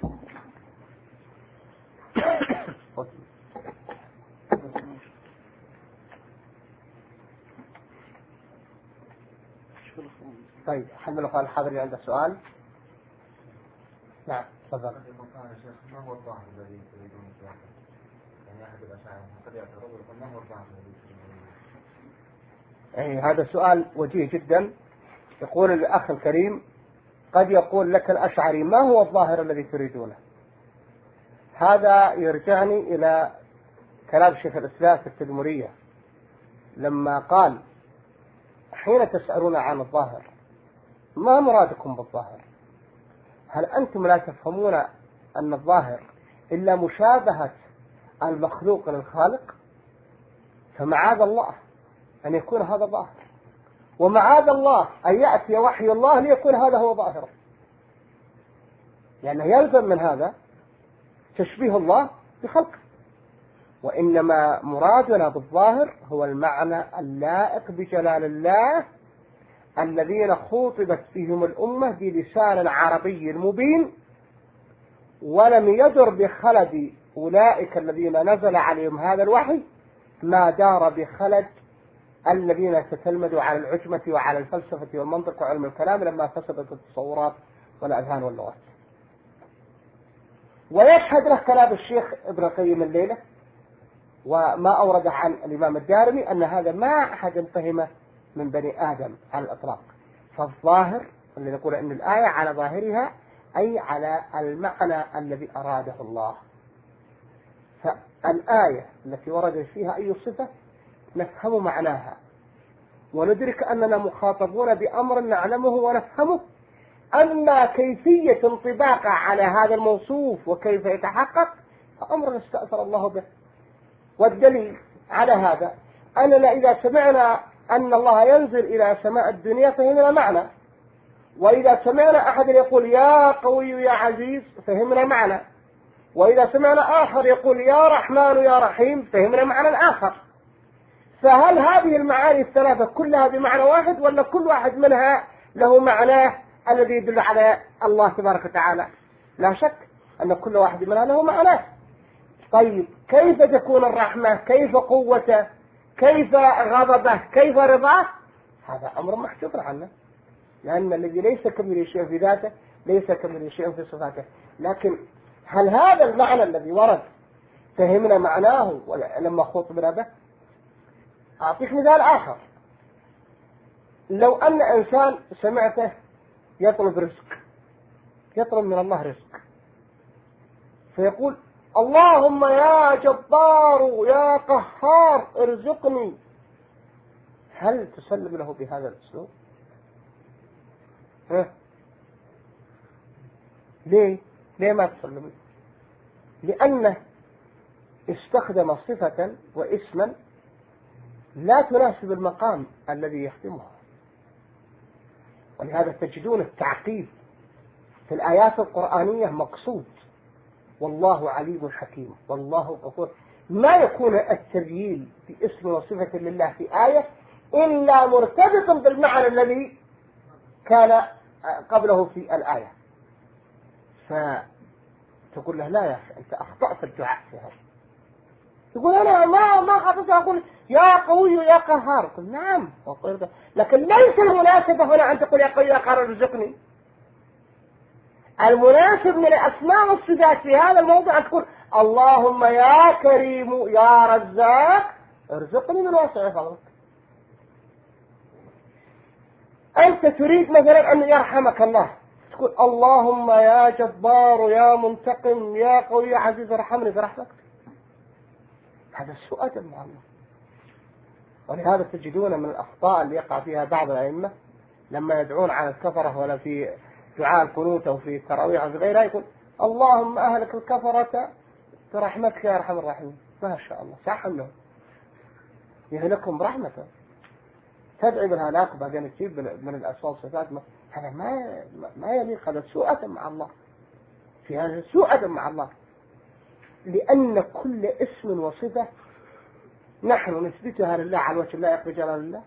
طيب الحمد لله. الحاضر عنده سؤال؟ نعم تفضل. ما هو الظاهر الذي تريدون إثباته؟ يعني أحد الأشاعرة قد يعترض ويقول ما هو الظاهر الذي تريدون؟ هذا سؤال وجيه جدا. يقول الأخ الكريم قد يقول لك الأشعري ما هو الظاهر الذي تريدونه؟ هذا يرجعني إلى كلام شيخ الإسلام في التدمرية لما قال حين تسألون عن الظاهر ما مرادكم بالظاهر؟ هل أنتم لا تفهمون أن الظاهر إلا مشابهة المخلوق للخالق؟ فمعاذ الله أن يكون هذا ظاهر، ومعاذ الله أن يأتي وحي الله ليكون هذا هو ظاهر، لأنه يلزم من هذا تشبيه الله بخلقه. وإنما مرادنا بالظاهر هو المعنى اللائق بجلال الله الذين خوطبت فيهم الأمة بلسان عربي مبين، ولم يدر بخلد أولئك الذين نزل عليهم هذا الوحي ما دار بخلد الذين تتلمذوا على العجمة وعلى الفلسفة والمنطق وعلم الكلام لما فسدت التصورات والأذهان واللغات. ويشهد له كلام الشيخ ابن القيم الليلة وما أورده عن الإمام الدارمي أن هذا ما أحد فهمه من بني آدم على الأطلاق. فالظاهر اللي نقول أن الآية على ظاهرها أي على المعنى الذي أراده الله. فالآية التي ورد فيها أي صفة نفهم معناها وندرك أننا مخاطبون بأمر نعلمه ونفهمه، أما كيفية انطباقه على هذا الموصوف وكيف يتحقق فأمر استأثر الله به. والدليل على هذا أننا إذا سمعنا أن الله ينزل إلى سماء الدنيا فهمنا معنى، وإذا سمعنا أحد يقول يا قوي يا عزيز فهمنا معنى، وإذا سمعنا آخر يقول يا رحمن يا رحيم فهمنا معنى آخر. فهل هذه المعاني الثلاثة كلها بمعنى واحد ولا كل واحد منها له معناه الذي يدل على الله تبارك وتعالى؟ لا شك أن كل واحد منها له معناه. طيب كيف تكون الرحمة؟ كيف قوته؟ كيف غضبه؟ كيف رضاه؟ هذا أمر محجوب عنه، لأن الذي ليس كمثله شيء في ذاته ليس كمثله شيء في صفاته. لكن هل هذا المعنى الذي ورد فهمنا معناه لما خطبنا به؟ أعطيك مثال آخر. لو أن إنسان سمعته يطلب رزق، يطلب من الله رزق، فيقول اللهم يا جبار يا قهار ارزقني، هل تسلم له بهذا الأسلوب؟ ليه ما تسلم؟ لأنه استخدم صفة واسما لا تناسب المقام الذي يخدمها. ولهذا تجدون التعقيب في الآيات القرآنية مقصود، والله عليم حكيم والله غفور. ما يكون التذييل باسم وصفة لله في آية إلا مرتبطا بالمعنى الذي كان قبله في الآية، فتقول له لا يا أخي أنت أخطأت الدعاء في هذا. يقول أنا ما خطأت، أقول يا قوي يا قهار. قل نعم، لكن ليس المناسبة هنا أن تقول يا قوي يا قهار ارزقني. المناسب من الأسماء والصفات في هذا الموضوع أن تقول اللهم يا كريم يا رزاق ارزقني من واسع فضلك. أنت تريد مثلا أن يرحمك الله، تقول اللهم يا جبار يا منتقم يا قوي يا عزيز ارحمني برحمتك. هذا سوء أدب مع الله. ولهذا تجدون من الأخطاء اللي يقع فيها بعض الأئمة لما يدعون على الكفرة ولا في دعاء القنوت أو في التراويح أو في غيرها يقول اللهم أهلك الكفرة برحمتك يا أرحم الراحمين. ما شاء الله صح أنه يهلكهم برحمته، تدعي بالهلاك وبعدين تجيب من الأسباب والصفات. هذا ما يليق، هذا سوء أدب مع الله. في هذا سوء أدب مع الله، لأن كل اسم وصفة نحن نثبتها لله على وجه الله يقضي جلال الله،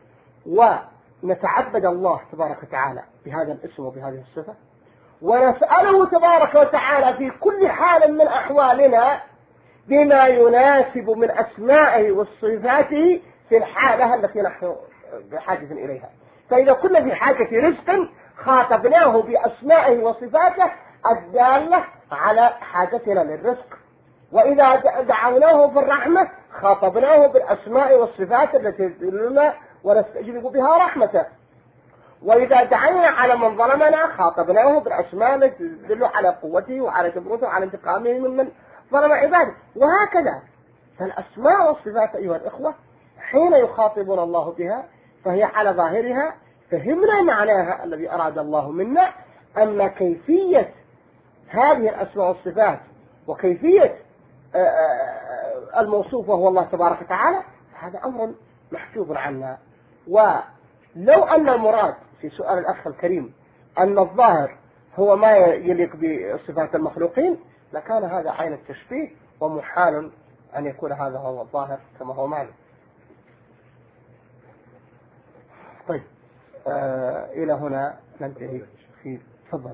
ونتعبد الله تبارك وتعالى بهذا الاسم وبهذه الصفة، ونسأله تبارك وتعالى في كل حال من أحوالنا بما يناسب من أسمائه وصفاته في الحالة التي نحن بحاجة إليها. فإذا كنا في حاجة رزق خاطبناه بأسمائه وصفاته الدالة على حاجتنا للرزق، وإذا دعوناه بالرحمة خاطبناه بالأسماء والصفات التي تدلنا ونستجلب بها رحمته، وإذا دعينا على من ظلمنا خاطبناه بالأسماء التي تدل على قوته وعلى جبروته وعلى انتقامه ممن ظلم عباده، وهكذا. فالأسماء والصفات أيها الإخوة حين يخاطبنا الله بها فهي على ظاهرها فهمنا معناها الذي أراد الله منا، أما كيفية هذه الأسماء والصفات وكيفية الموصوف وهو الله تبارك وتعالى هذا أمر محجوب عنا. ولو أن المراد في سؤال الأخ الكريم أن الظاهر هو ما يليق بصفات المخلوقين لكان هذا عين التشبيه، ومحال أن يكون هذا هو الظاهر كما هو معلوم. طيب إلى هنا ننتهي في تفضل.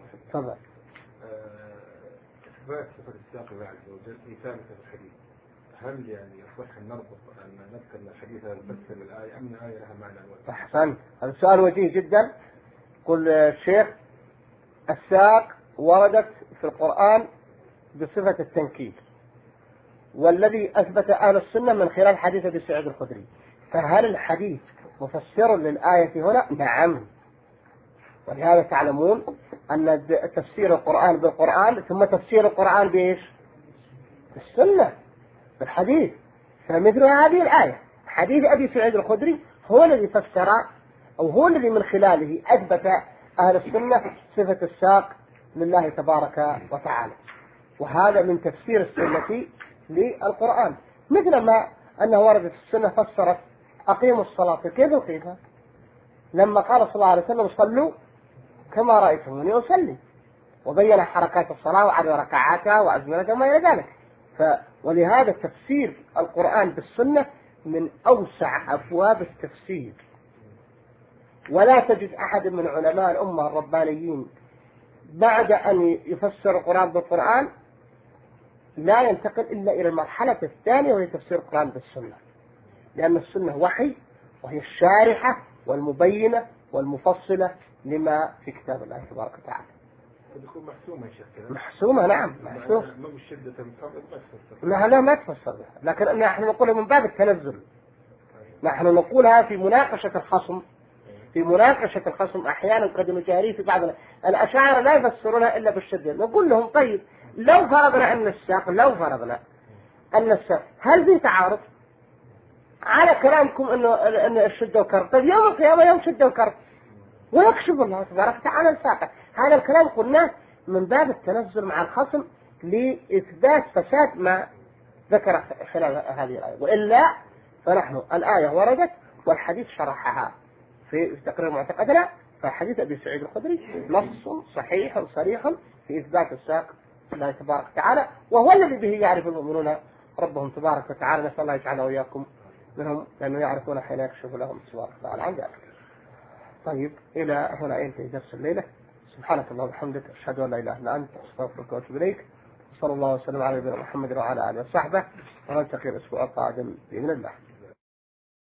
إثبات صفة الساق الله عز وجل في ثابتة في الحديث، هل يعني يصح أن نربط أن نذكر الحديث هذا بس من الآية أم الآية لها معنى أول؟ أحسن، هذا سؤال وجيه جدا. قل الشيخ الساق وردت في القرآن بصفة التنكيل، والذي أثبت أهل السنة من خلال حديث أبي سعيد الخدري، فهل الحديث مفسر للآية هنا؟ نعم. ولهذا تعلمون أن تفسير القرآن بالقرآن ثم تفسير القرآن بإيش؟ بالسنة بالحديث. فمثل هذه الآية حديث أبي سعيد الخدري هو الذي فسر أو هو الذي من خلاله أثبت أهل السنة صفة الساق لله تبارك وتعالى، وهذا من تفسير السنة للقرآن، مثل ما أنه وردت السنة فسرت أقيموا الصلاة. كيف نقيمها؟ لما قال صلى الله عليه وسلم صلوا كما رأيتموني أصلي، وبين حركات الصلاة وعدد ركعاتها وأزمنتها وما إلى ذلك. ولهذا تفسير القرآن بالسنة من أوسع أبواب التفسير، ولا تجد أحد من علماء الأمة الربانيين بعد أن يفسر القرآن بالقرآن لا ينتقل إلا إلى المرحلة الثانية وهي تفسير القرآن بالسنة، لأن السنة وحي وهي الشارحة والمبينة والمفصلة لما في كتاب الله تبارك وتعالى. تكون محسومة يا شيخ كذا. محسومة نعم محسومة. ما بالشدة المفرد ما تفسر. لا ما تفسر بها، لكن نحن نقولها من باب التنزل. نحن نقولها في مناقشة الخصم. في مناقشة الخصم أحيانا قد نجاري في بعض الأشاعرة لا يفسرونها إلا بالشدة. نقول لهم طيب لو فرضنا أن الساق هل في تعارض على كلامكم أن الشدة وكرب؟ طيب يوم القيامة يوم شدة وكرب ويكشف الله تبارك وتعالى الساقة. هذا الكلام قلناه من باب التنزل مع الخصم لإثبات فساد ما ذكر خلال هذه الآية، وإلا فنحن الآية وردت والحديث شرحها في تقرير معتقدنا. فحديث أبي سعيد الخدري نص صحيح صريح في إثبات الساق الله تبارك وتعالى، وهو الذي به يعرف المؤمنون ربهم تبارك وتعالى. نسأل الله يجعلنا وإياكم منهم لأنه يعرفون حين يكشف لهم تبارك وتعالى عن ذلك. طيب إلى هنا ينتهي درس الليلة. سبحانك اللهم وبحمدك أشهد أن لا إله إلا أنت أستغفرك وأتوب إليك. صلى الله وسلم على نبينا محمد وعلى آله وصحبه، ونلتقي الأسبوع القادم بإذن الله.